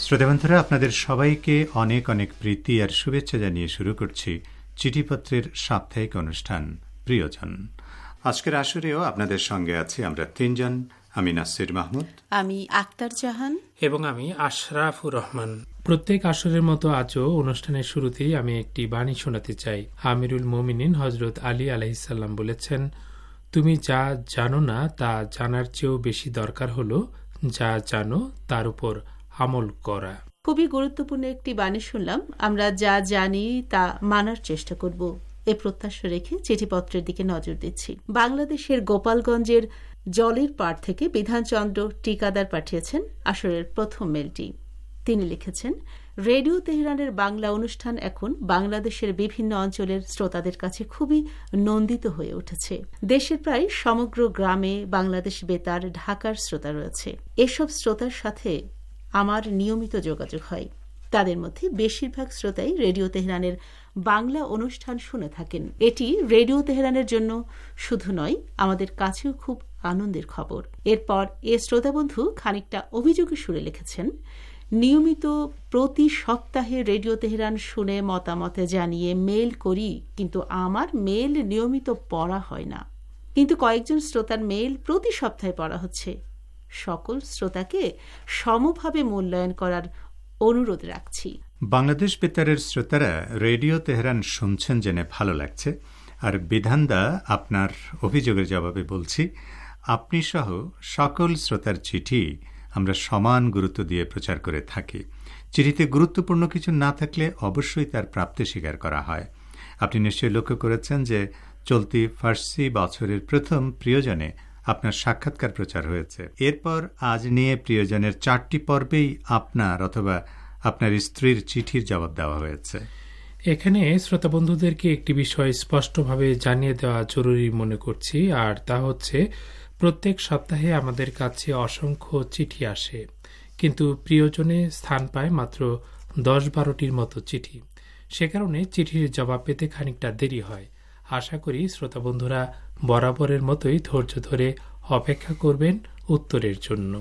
শ্রোতাবন্ধুরা, আপনাদের সবাইকে অনেক অনেক প্রীতি আর শুভেচ্ছা জানিয়ে শুরু করছি চিঠিপত্রের সাপ্তাহিক অনুষ্ঠান প্রিয়জন। আজকের আসরেও আপনাদের সঙ্গে আছি আমরা তিনজন, আমি নাসির মাহমুদ, আমি আক্তার জাহান এবং আমি আশরাফুর রহমান। প্রত্যেক আসরের মতো আজও অনুষ্ঠানের শুরুতেই আমি একটি বাণী শোনাতে চাই। আমিরুল মোমিনিন হজরত আলী আলাইহিসসালাম বলেছেন, তুমি যা জানো না তা জানার চেয়েও বেশি দরকার হলো যা জানো তার উপর আমল করা। খুবই গুরুত্বপূর্ণ একটি বাণী শুনলাম। আমরা যা জানি তা মানার চেষ্টা করব, এ প্রত্যাশা রেখে চিঠিপত্রের দিকে নজর দিচ্ছি। বাংলাদেশের গোপালগঞ্জের জলের পাড় থেকে বিধানচন্দ্র টিকাদার পাঠিয়েছেন আসরের প্রথম মেলটি। তিনি লিখেছেন, রেডিও তেহরানের বাংলা অনুষ্ঠান এখন বাংলাদেশের বিভিন্ন অঞ্চলের শ্রোতাদের কাছে খুবই নন্দিত হয়ে উঠেছে। দেশের প্রায় সমগ্র গ্রামে বাংলাদেশ বেতার ঢাকার শ্রোতা রয়েছে। এসব শ্রোতার সাথে আমার নিয়মিত যোগাযোগ হয়। তাদের মধ্যে বেশিরভাগ শ্রোতাই রেডিও তেহরানের বাংলা অনুষ্ঠান শুনে থাকেন। এটি রেডিও তেহরানের জন্য শুধু নয়, আমাদের কাছেও খুব আনন্দের খবর। এরপর এ শ্রোতাবন্ধু খানিকটা অভিযোগের সুরে লিখেছেন, নিয়মিত প্রতি সপ্তাহে রেডিও তেহরান শুনে মতামতে জানিয়ে মেল করি, কিন্তু আমার মেল নিয়মিত পড়া হয় না। কিন্তু কয়েকজন শ্রোতার মেল প্রতি সপ্তাহে পড়া হচ্ছে। সকল শ্রোতাকে সমভাবে মূল্যায়ন করার অনুরোধ রাখছি। বাংলাদেশ বেতারের শ্রোতারা রেডিও তেহরান শুনছেন জেনে ভালো লাগছে। আর বিধানদা, আপনার অভিযোগের জবাবে বলছি, আপনি সহ সকল শ্রোতার চিঠি আমরা সমান গুরুত্ব দিয়ে প্রচার করে থাকি। চিঠিতে গুরুত্বপূর্ণ কিছু না থাকলে অবশ্যই তার প্রাপ্তি স্বীকার করা হয়। আপনি নিশ্চয়ই লক্ষ্য করেছেন যে চলতি ফার্সি বছরের প্রথম প্রিয়জনে আপনার সাক্ষাৎকার প্রচার হয়েছে। এরপর আজ নিয়ে প্রিয়জনের চারটি পর্বেই আপনার অথবা আপনার স্ত্রীর চিঠির জবাব দেওয়া হয়েছে। এখানে শ্রোতা বন্ধুদেরকে একটি বিষয় স্পষ্টভাবে জানিয়ে দেওয়া জরুরি মনে করছি, আর তা হচ্ছে প্রত্যেক সপ্তাহে আমাদের কাছে অসংখ্য চিঠি আসে, কিন্তু প্রিয়জনে স্থান পায় মাত্র দশ বারোটির মতো চিঠি। সে কারণে চিঠির জবাব পেতে খানিকটা দেরি হয়। আশা করি শ্রোতা বন্ধুরা বরাবরের মতোই ধৈর্য ধরে অপেক্ষা করবেন উত্তরের জন্য।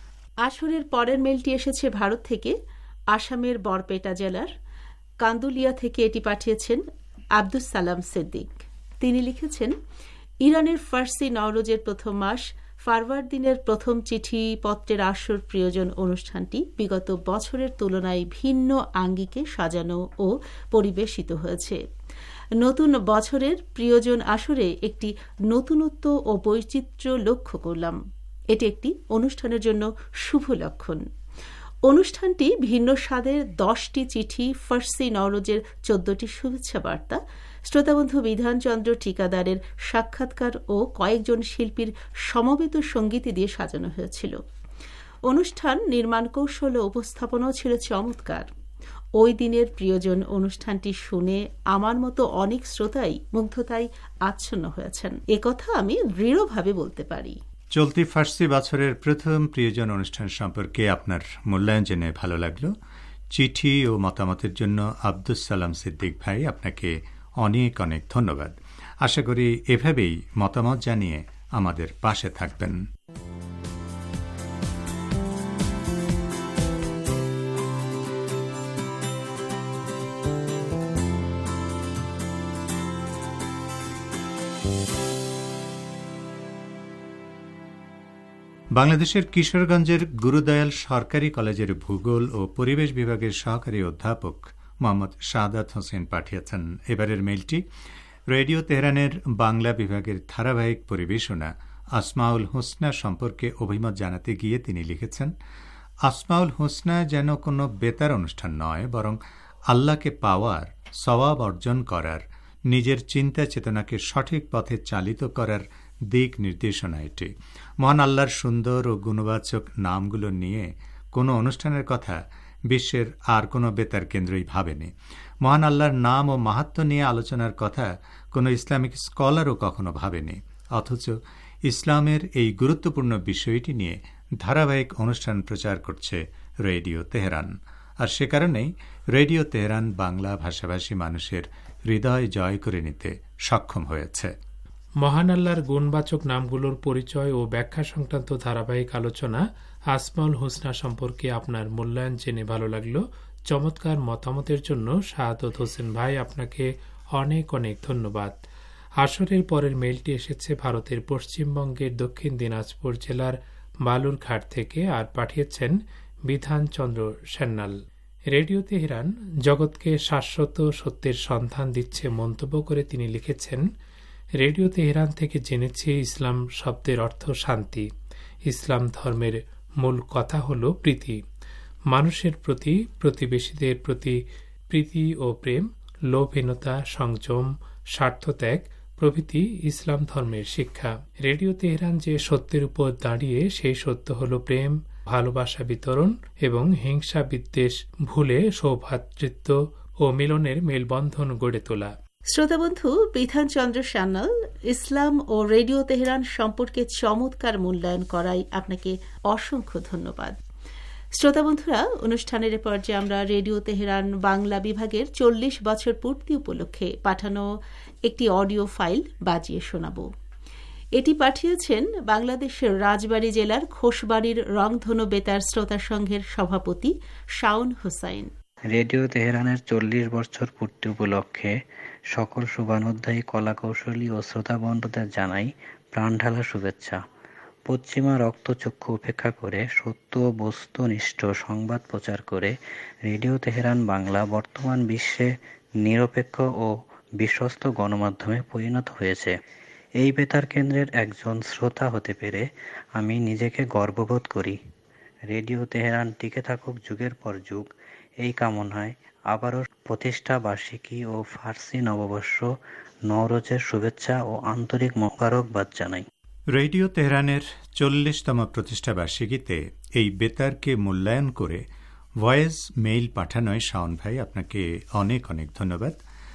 আসরের পরের মেলটি এসেছে ভারত থেকে। আসামের বরপেটা জেলার কান্দুলিয়া থেকে এটি পাঠিয়েছেন আব্দুস সালাম সিদ্দিক। তিনি লিখেছেন, ইরানের ফার্সি নওরোজের প্রথম মাস ফারওয়ারদিনের প্রথম চিঠি পত্রের আসর প্রিয়জন অনুষ্ঠানটি বিগত বছরের তুলনায় ভিন্ন আঙ্গিকে সাজানো ও পরিবেশিত হয়েছে। নতুন বছরের প্রিয়জন আসরে একটি নতুনত্ব ও বৈচিত্র্য লক্ষ্য করলাম। এটি একটি অনুষ্ঠানের জন্য শুভ লক্ষণ। অনুষ্ঠানটি ভিন্ন স্বাদের দশটি চিঠি, ফার্সি নওরোজের চোদ্দটি শুভেচ্ছা বার্তা, শ্রোতাবন্ধু বিধানচন্দ্র টিকাদারের সাক্ষাৎকার ও কয়েকজন শিল্পীর সমবেত সঙ্গীত দিয়ে সাজানো হয়েছিল। অনুষ্ঠান নির্মাণ কৌশল ও উপস্থাপনাও ছিল চমৎকার। ওই দিনের প্রিয়জন অনুষ্ঠানটি শুনে আমার মতো অনেক শ্রোতাই মুগ্ধতায় আচ্ছন্ন হয়েছেন, একথা আমি দৃঢ়ভাবে বলতে পারি। চলতি ফার্সি বছরের প্রথম প্রিয়জন অনুষ্ঠান সম্পর্কে আপনার মূল্যায়ন জেনে ভালো লাগলো। চিঠি ও মতামতের জন্য আব্দুস সালাম সিদ্দিক ভাই, আপনাকে অনেক অনেক ধন্যবাদ। আশা করি এভাবেই মতামত জানিয়ে আমাদের পাশে থাকবেন। বাংলাদেশের কিশোরগঞ্জের গুরুদয়াল সরকারি কলেজের ভূগোল ও পরিবেশ বিভাগের সহকারী অধ্যাপক মোহাম্মদ শাহাদাত হোসেন পাঠিয়েছেন এবারের মেইলটি। রেডিও তেহরানের বাংলা বিভাগের ধারাবাহিক পরিবেশনা আসমাউল হোসনা সম্পর্কে অভিমত জানাতে গিয়ে তিনি লিখেছেন, আসমাউল হোসনা যেন কোনো বেতার অনুষ্ঠান নয়, বরং আল্লাহকে পাওয়ার, সওয়াব অর্জন করার, নিজের চিন্তা চেতনাকে সঠিক পথে চালিত করার দিক নির্দেশনা এটি। মহান আল্লাহর সুন্দর ও গুণবাচক নামগুলো নিয়ে কোনো অনুষ্ঠানের কথা বিশ্বের আর কোনো বেতার কেন্দ্রই ভাবেনি। মহান আল্লাহর নাম ও মাহাত্ম্য নিয়ে আলোচনার কথা কোনো ইসলামিক স্কলারও কখনো ভাবেনি। অথচ ইসলামের এই গুরুত্বপূর্ণ বিষয়টি নিয়ে ধারাবাহিক অনুষ্ঠান প্রচার করছে রেডিও তেহরান। আর সে কারণেই রেডিও তেহরান বাংলা ভাষাভাষী মানুষের হৃদয় জয় করে নিতে সক্ষম হয়েছে। মহান আল্লাহর গুণবাচক নামগুলোর পরিচয় ও ব্যাখ্যা সংক্রান্ত ধারাবাহিক আলোচনা আসমাউল হুসনা সম্পর্কে আপনার মূল্যায়ন জেনে ভালো লাগলো। চমৎকার মতামতের জন্য শাহাদত হোসেন ভাই আপনাকে অনেক অনেক ধন্যবাদ। আসরের পরের মেইলটি এসেছে ভারতের পশ্চিমবঙ্গের দক্ষিণ দিনাজপুর জেলার বালুরঘাট থেকে, আর পাঠিয়েছেন বিধানচন্দ্র সান্যাল। রেডিও তেহরান জগৎকে শাশ্বত সত্যের সন্ধান দিচ্ছে মন্তব্য করে তিনি লিখেছেন, রেডিও তেহরান থেকে জেনেছি ইসলাম শব্দের অর্থ শান্তি। ইসলাম ধর্মের মূল কথা হল প্রীতি, মানুষের প্রতি, প্রতিবেশীদের প্রতি প্রীতি ও প্রেম, লোভহীনতা, সংযম, স্বার্থত্যাগ প্রভৃতি ইসলাম ধর্মের শিক্ষা। রেডিও তেহরান যে সত্যের উপর দাঁড়িয়ে, সেই সত্য হল প্রেম, ভালোবাসা বিতরণ এবং হিংসা বিদ্বেষ ভুলে সৌভ্রাতৃত্ব ও মিলনের মেলবন্ধন গড়ে তোলা। শ্রোতাবন্ধু বিধানচন্দ্র সান্যাল ইসলাম ও রেডিও তেহরান সম্পর্কে চমৎকার মূল্যায়ন করায় আপনাকে অসংখ্য ধন্যবাদ। শ্রোতাবন্ধুরা, অনুষ্ঠানের পর্যায়ে আমরা রেডিও তেহরান বাংলা বিভাগের চল্লিশ বছর পূর্তি উপলক্ষে পাঠানো একটি অডিও ফাইল বাজিয়ে শোনাব। এটি পাঠিয়েছেন বাংলাদেশের রাজবাড়ী জেলার খোসবাড়ির রংধনু বেতার শ্রোতা সংঘের সভাপতি শাওন হোসাইন। রেডিও তেহরানের চল্লিশ বছর পূর্তি উপলক্ষে সকল শুভানুধ্যায়ী কলাকৌশলী ও শ্রোতা বন্ধুদের জানাই প্রাণঢালা শুভেচ্ছা। পশ্চিমা রক্তচক্ষু উপেক্ষা করে সত্য ও বস্তুনিষ্ঠ সংবাদ প্রচার করে রেডিও তেহরান বাংলা বর্তমান বিশ্বে নিরপেক্ষ ও বিশ্বস্ত গণমাধ্যমে পরিণত হয়েছে। এই বেতার কেন্দ্রের একজন শ্রোতা হতে পেরে আমি নিজেকে গর্ববোধ করি। রেডিও তেহরান টিকে থাকুক যুগের পর যুগ, এই কামনায় আবারও প্রতিষ্ঠা বার্ষিকী ও ফার্সি নববর্ষ নওরোজের শুভেচ্ছা ও আন্তরিক মোবারকবাদ জানাই। রেডিও তেহরানের চল্লিশতম প্রতিষ্ঠা বার্ষিকীতে এই বেতারকে মূল্যায়ন করে ভয়েস মেইল পাঠানোয় শাওন ভাই আপনাকে অনেক অনেক ধন্যবাদ।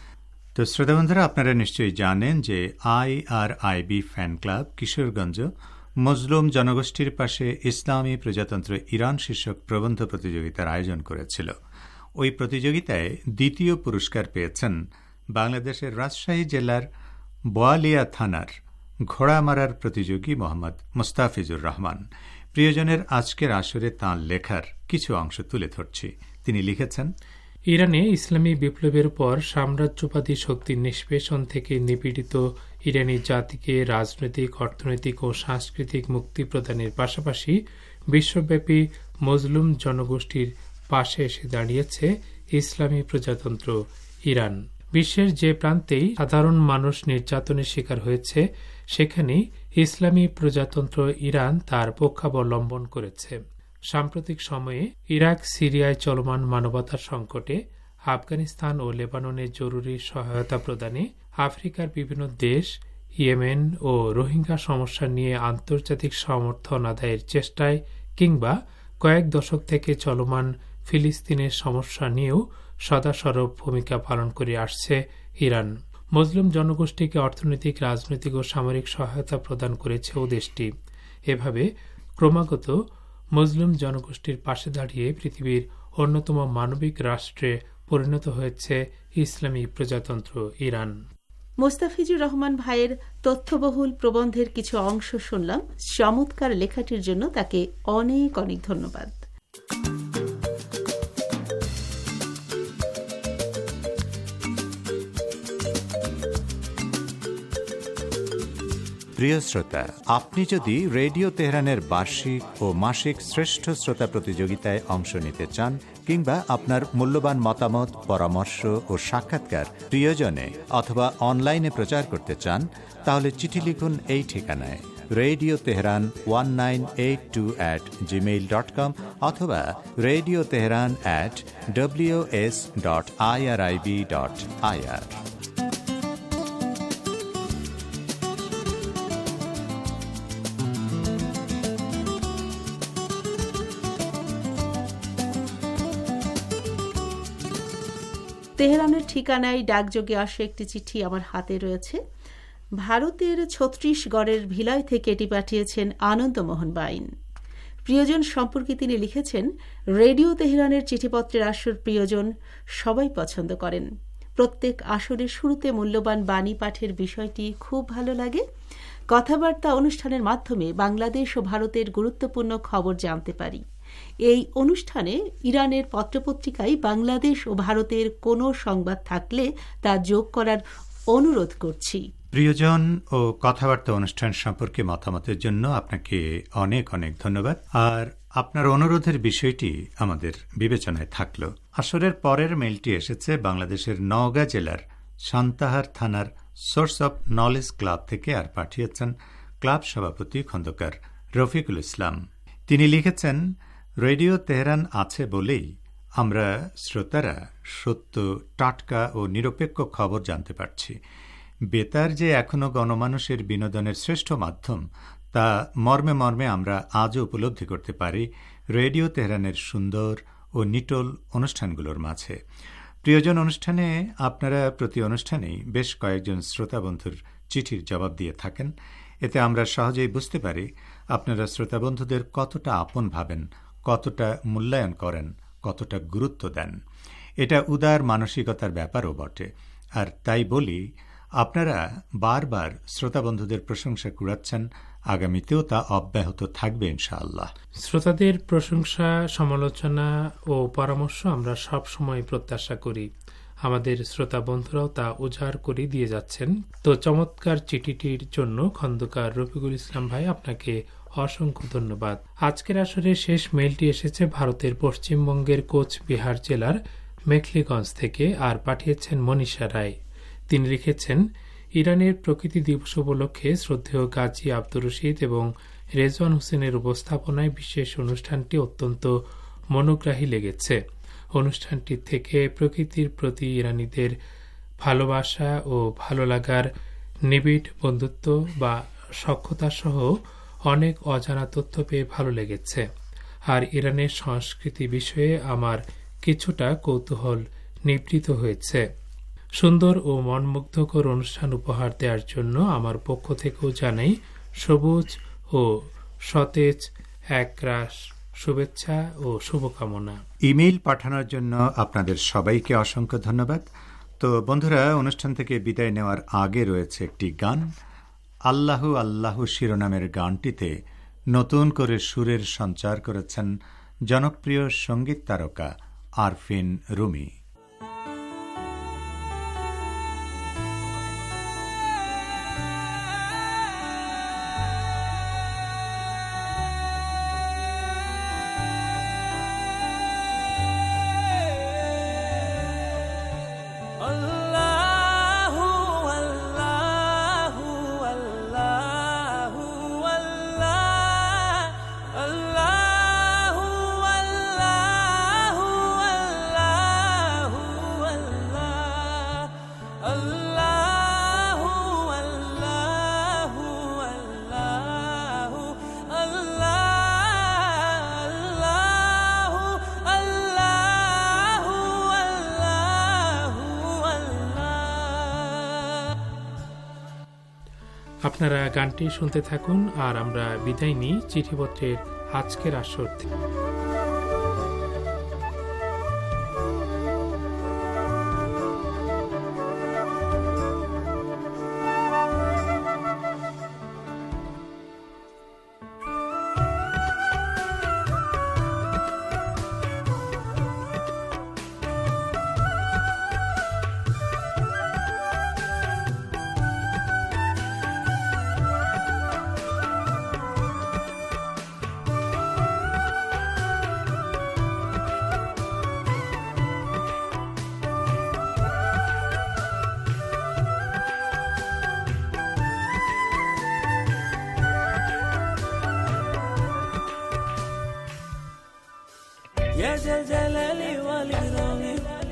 তো শ্রোতাবন্ধুরা, আপনারা নিশ্চয়ই জানেন যে I R IB fan club Kishoreganj মজলুম জনগোষ্ঠীর পাশে ইসলামী প্রজাতন্ত্র ইরান শীর্ষক প্রবন্ধ প্রতিযোগিতার আয়োজন করেছিল। ওই প্রতিযোগিতায় দ্বিতীয় পুরস্কার পেয়েছেন বাংলাদেশের রাজশাহী জেলার বোয়ালিয়া থানার ঘোড়ামারার প্রতিযোগী মোহাম্মদ মুস্তাফিজুর রহমান। প্রিয়জনের আজকের আসরে তাঁর লেখার কিছু অংশ তুলে ধরছি। তিনি লিখেছেন, ইরানে ইসলামী বিপ্লবের পর সাম্রাজ্যবাদী শক্তির নিষ্পেষণ থেকে নিপীড়িত ইরানি জাতিকে রাজনৈতিক, অর্থনৈতিক ও সাংস্কৃতিক মুক্তি প্রদানের পাশাপাশি বিশ্বব্যাপী মজলুম জনগোষ্ঠীর পাশে এসে দাঁড়িয়েছে ইসলামী প্রজাতন্ত্র ইরান। বিশ্বের যে প্রান্তেই সাধারণ মানুষ নির্যাতনের শিকার হয়েছে, সেখানেই ইসলামী প্রজাতন্ত্র ইরান তার পক্ষাবলম্বন করেছে। সাম্প্রতিক সময়ে ইরাক, সিরিয়ায় চলমান মানবতার সংকটে, আফগানিস্তান ও লেবাননে জরুরি সহায়তা প্রদানে, আফ্রিকার বিভিন্ন দেশ, ইয়েমেন ও রোহিঙ্গা সমস্যা নিয়ে আন্তর্জাতিক সমর্থন আদায়ের চেষ্টায় কিংবা কয়েক দশক থেকে চলমান ফিলিস্তিনের সমস্যা নিয়েও সদাসরব ভূমিকা পালন করে আসছে ইরান। মুসলিম জনগোষ্ঠীকে অর্থনৈতিক, রাজনৈতিক ও সামরিক সহায়তা প্রদান করেছে ও দেশটি। এভাবে ক্রমাগত মুসলিম জনগোষ্ঠীর পাশে দাঁড়িয়ে পৃথিবীর অন্যতম মানবিক রাষ্ট্রে পরিণত হয়েছে ইসলামী প্রজাতন্ত্র ইরান। মোস্তাফিজুর রহমান ভাইয়ের তথ্যবহুল প্রবন্ধের কিছু অংশ শুনলাম। চমৎকার লেখাটির জন্য তাকে অনেক অনেক ধন্যবাদ। প্রিয় শ্রোতা, আপনি যদি রেডিও তেহরানের বার্ষিক ও মাসিক শ্রেষ্ঠ শ্রোতা প্রতিযোগিতায় অংশ নিতে চান কিংবা আপনার মূল্যবান মতামত, পরামর্শ ও সাক্ষাৎকার প্রিয়জনে অথবা অনলাইনে প্রচার করতে চান, তাহলে চিঠি লিখুন এই ঠিকানায় radio Tehran one nine eight two at Gmail dot com অথবা radio Tehran at W S dot I R I B dot I R. তেহরানের ঠিকানায় ডাকযোগে আসা একটি চিঠি আমার হাতে রয়েছে। ভারতের ছত্রিশগড়ের ভিলয় থেকে এটি পাঠিয়েছেন আনন্দমোহন বাইন। প্রিয়জন সম্পর্কে তিনি লিখেছেন, রেডিও তেহরানের চিঠিপত্রের আসর প্রিয়জন সবাই পছন্দ করেন। প্রত্যেক আসরের শুরুতে মূল্যবান বাণী পাঠের বিষয়টি খুব ভালো লাগে। কথাবার্তা অনুষ্ঠানের মাধ্যমে বাংলাদেশ ও ভারতের গুরুত্বপূর্ণ খবর জানতে পারি। এই অনুষ্ঠানে ইরানের পত্রপত্রিকায় বাংলাদেশ ও ভারতের কোনো সংবাদ থাকলে তা যোগ করার অনুরোধ করছি। প্রিয়জন ও কথাবার্তা অনুষ্ঠান সম্পর্কে মতামতের জন্য আপনাকে অনেক অনেক ধন্যবাদ। আর আপনার অনুরোধের বিষয়টি আমাদের বিবেচনায় থাকল। আসরের পরের মেইলটি এসেছে বাংলাদেশের নওগাঁ জেলার সান্তাহার থানার সোর্স অব নলেজ ক্লাব থেকে, আর পাঠিয়েছেন ক্লাব সভাপতি খন্দকার রফিকুল ইসলাম। তিনি লিখেছেন, রেডিও তেহরান আছে বলেই আমরা শ্রোতারা সত্য, টাটকা ও নিরপেক্ষ খবর জানতে পারছি। বেতার যে এখনও গণমানুষের বিনোদনের শ্রেষ্ঠ মাধ্যম, তা মর্মে মর্মে আমরা আজও উপলব্ধি করতে পারি রেডিও তেহরানের সুন্দর ও নিটোল অনুষ্ঠানগুলোর মাঝে। প্রিয়জন, অনুষ্ঠানে আপনারা প্রতি অনুষ্ঠানেই বেশ কয়েকজন শ্রোতা বন্ধুর চিঠির জবাব দিয়ে থাকেন। এতে আমরা সহজেই বুঝতে পারি আপনারা শ্রোতা বন্ধুদের কতটা আপন ভাবেন, কতটা মূল্যায়ন করেন, কতটা গুরুত্ব দেন। এটা উদার মানসিকতার ব্যাপারও বটে। আর তাই বলি, আপনারা বারবার শ্রোতা বন্ধুদের প্রশংসা কুড়াচ্ছেন, আগামীতেও তা অব্যাহত থাকবে ইনশাআল্লাহ। শ্রোতাদের প্রশংসা, সমালোচনা ও পরামর্শ আমরা সব সময় প্রত্যাশা করি। আমাদের শ্রোতা বন্ধুরাও তা উজাড় করে দিয়ে যাচ্ছেন। তো চমৎকার চিঠিটির জন্য খন্দকার রফিকুল ইসলাম ভাই, আপনাকে অসংখ্য ধন্যবাদ। আজকের আসরে শেষ মেইলটি এসেছে ভারতের পশ্চিমবঙ্গের কোচবিহার জেলার মেখলিগঞ্জ থেকে, আর পাঠিয়েছেন মনীষা রায়। তিনি লিখেছেন, ইরানের প্রকৃতি দিবস উপলক্ষে শ্রদ্ধেয় গাজী আব্দুর রশিদ এবং রেজওয়ান হোসেনের উপস্থাপনায় বিশেষ অনুষ্ঠানটি অত্যন্ত মনোগ্রাহী লেগেছে। অনুষ্ঠানটি থেকে প্রকৃতির প্রতি ইরানিদের ভালোবাসা ও ভালো লাগার নিবিড় বন্ধুত্ব বা সখ্যতা সহ অনেক অজানা তথ্য পেয়ে ভালো লেগেছে। আর ইরানের সংস্কৃতি বিষয়ে আমার কিছুটা কৌতূহল নিবৃত হয়েছে। সুন্দর ও মনমুগ্ধকর অনুষ্ঠান উপহার দেওয়ার জন্য আমার পক্ষ থেকেও জানাই সবুজ ও সতেজ একরাশ শুভেচ্ছা ও শুভকামনা। ইমেইল পাঠানোর জন্য আপনাদের সবাইকে অসংখ্য ধন্যবাদ। তো বন্ধুরা, অনুষ্ঠান থেকে বিদায় নেওয়ার আগে রয়েছে একটি গান। আল্লাহু আল্লাহু শিরোনামের গানটিতে নতুন করে সুরের সঞ্চার করেছেন জনপ্রিয় সঙ্গীত তারকা আরফিন রুমি। আপনারা গানটি শুনতে থাকুন, আর আমরা বিদায় নিই চিঠিপত্রের আজকের আসর থেকে। يا ذا الجلال والإكرام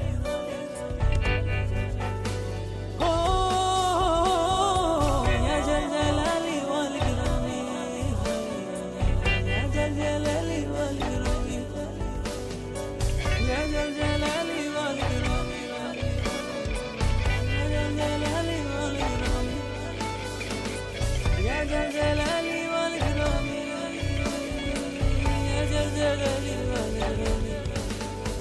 يا ذا الجلال والإكرام يا ذا الجلال والإكرام يا ذا الجلال والإكرام يا ذا الجلال والإكرام يا ذا الجلال والإكرام يا ذا الجلال والإكرام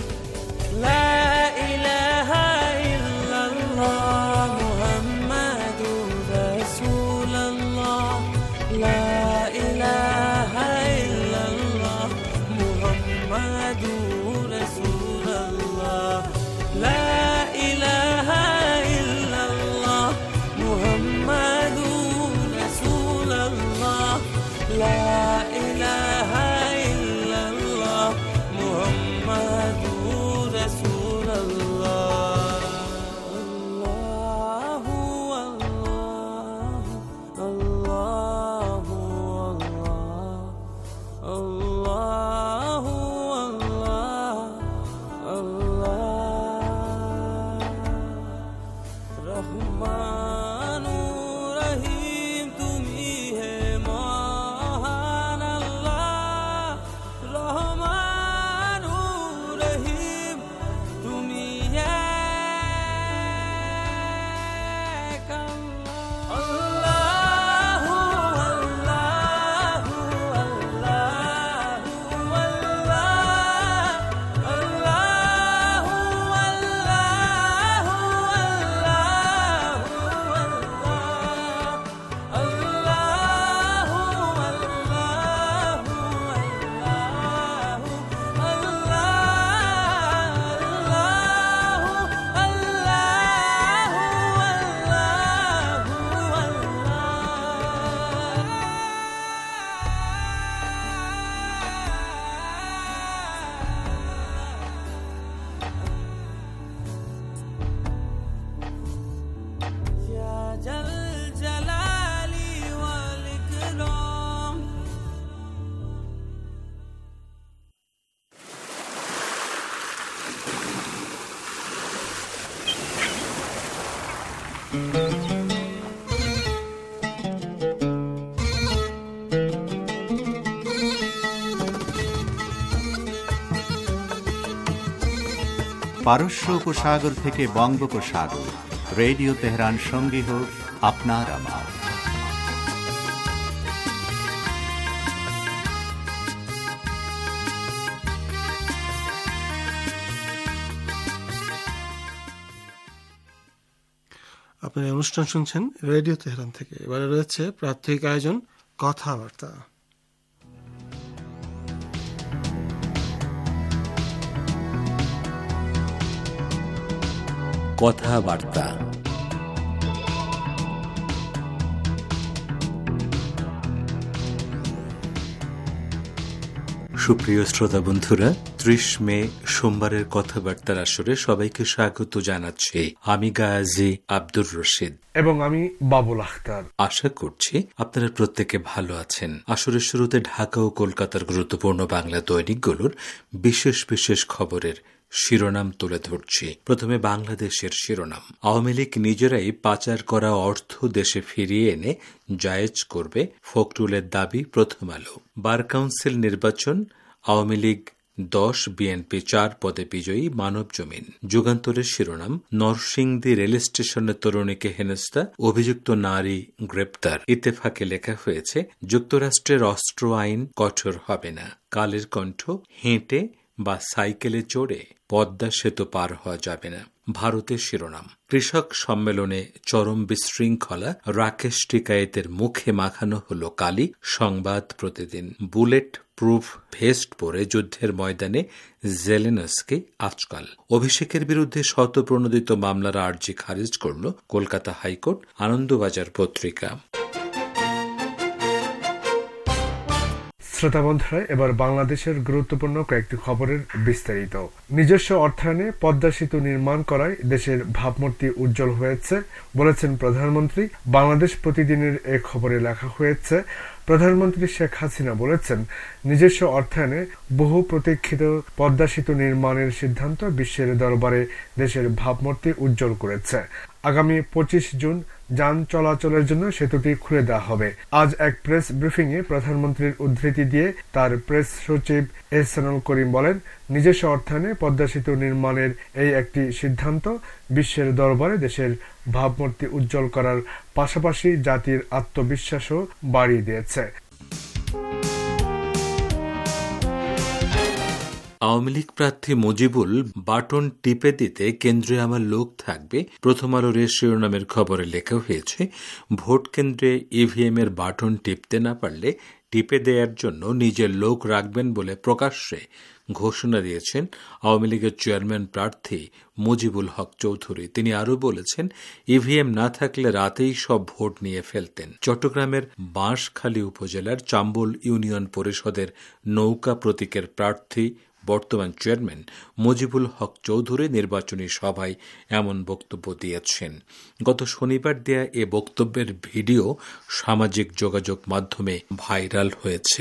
পারস্য উপসাগর থেকে বঙ্গোপসাগর, রেডিও তেহরান সঙ্গী হোক আপনার আমার। আপনার অনুষ্ঠান শুনছেন রেডিও তেহরান থেকে। এবারে রয়েছে প্রাত্যহিক আয়োজন কথাবার্তা। কথাবার্তা সুপ্রিয় শ্রোতা বন্ধুরা, ত্রিশ মে সোমবারের কথাবার্তার আসরে সবাইকে স্বাগত জানাচ্ছি। আমি গাজী আব্দুর রশিদ এবং আমি বাবুল আখতার। আশা করছি আপনারা প্রত্যেকে ভালো আছেন। আসরের শুরুতে ঢাকা ও কলকাতার গুরুত্বপূর্ণ বাংলা দৈনিকগুলোর বিশেষ বিশেষ খবরের শিরোনাম তুলে ধরছি। প্রথমে বাংলাদেশের শিরোনাম। আওয়ামী লীগ নিজেরাই পাচার করা অর্থ দেশে ফিরিয়ে এনে জায়েজ করবে, ফখরুলের দাবি প্রথম আলো। বার কাউন্সিল নির্বাচন, আওয়ামী লীগ দশ, বিএনপি চার পদে বিজয়ী, মানব জমিন। যুগান্তরের শিরোনাম। নরসিংদী রেল স্টেশনের তরুণীকে হেনস্থা, অভিযুক্ত নারী গ্রেপ্তার। ইত্তেফাকে লেখা হয়েছে, যুক্তরাষ্ট্রের অস্ত্র আইন কঠোর হবে না। কালের কণ্ঠ। হেঁটে বা সাইকেলে চড়ে পদ্মা সেতু পার হওয়া যাবে না। ভারতের শিরোনাম। কৃষক সম্মেলনে চরম বিশৃঙ্খলা, রাকেশ টিকায়েতের মুখে মাখানো হল কালি। সংবাদ প্রতিদিন। বুলেট প্রুফ ভেস্ট পরে যুদ্ধের ময়দানে জেলেনস্কি আজকাল। অভিষেকের বিরুদ্ধে শতপ্রণোদিত মামলার আর্জি খারিজ করল কলকাতা হাইকোর্ট। আনন্দবাজার পত্রিকা। শ্রোতা বন্ধুরা, এবার বাংলাদেশের গুরুত্বপূর্ণ কয়েকটি খবরের বিস্তারিত। নিজস্ব অর্থায়নে পদ্মা সেতু নির্মাণ করায় দেশের ভাবমূর্তি উজ্জ্বল হয়েছে বলেছেন প্রধানমন্ত্রী। বাংলাদেশ প্রতিদিনের এ খবরে লেখা হয়েছে, প্রধানমন্ত্রী শেখ হাসিনা বলেছেন, নিজস্ব অর্থায়নে বহু প্রতীক্ষিত পদ্মা সেতু নির্মাণের সিদ্ধান্ত বিশ্বের দরবারে দেশের ভাবমূর্তি উজ্জ্বল করেছে। আগামী পঁচিশ জুন যান চলাচলের জন্য সেতুটি খুলে দেওয়া হবে। আজ এক প্রেস ব্রিফিং এ প্রধানমন্ত্রীর উদ্ধৃতি দিয়ে তার প্রেস সচিব এহসানুল করিম বলেন, নিজস্ব অর্থায়নে পদ্মা সেতু নির্মাণের এই একটি সিদ্ধান্ত বিশ্বের দরবারে দেশের ভাবমূর্তি উজ্জ্বল করার পাশাপাশি জাতির আত্মবিশ্বাসও বাড়িয়ে দিয়েছে। আওয়ামী লীগ প্রার্থী মুজিবুল বাটন টিপে দিতে কেন্দ্রে আমার লোক থাকবে। প্রথম আলোর শিরোনামের খবরে লেখা হয়েছে, ভোট কেন্দ্রে ইভিএম এর বাটন টিপতে না পারলে টিপে দেওয়ার জন্য নিজের লোক রাখবেন বলে প্রকাশ্যে ঘোষণা দিয়েছেন আওয়ামী লীগের চেয়ারম্যান প্রার্থী মুজিবুল হক চৌধুরী। তিনি আরও বলেছেন, ইভিএম না থাকলে রাতেই সব ভোট নিয়ে ফেলতেন। চট্টগ্রামের বাঁশখালী উপজেলার চাম্বল ইউনিয়ন পরিষদের নৌকা প্রতীকের প্রার্থী বর্তমান চেয়ারম্যান মুজিবুল হক চৌধুরী নির্বাচনী সভায় এমন বক্তব্য দিয়েছেন। গত শনিবার দেয়া এ বক্তব্যের ভিডিও সামাজিক যোগাযোগ মাধ্যমে ভাইরাল হয়েছে।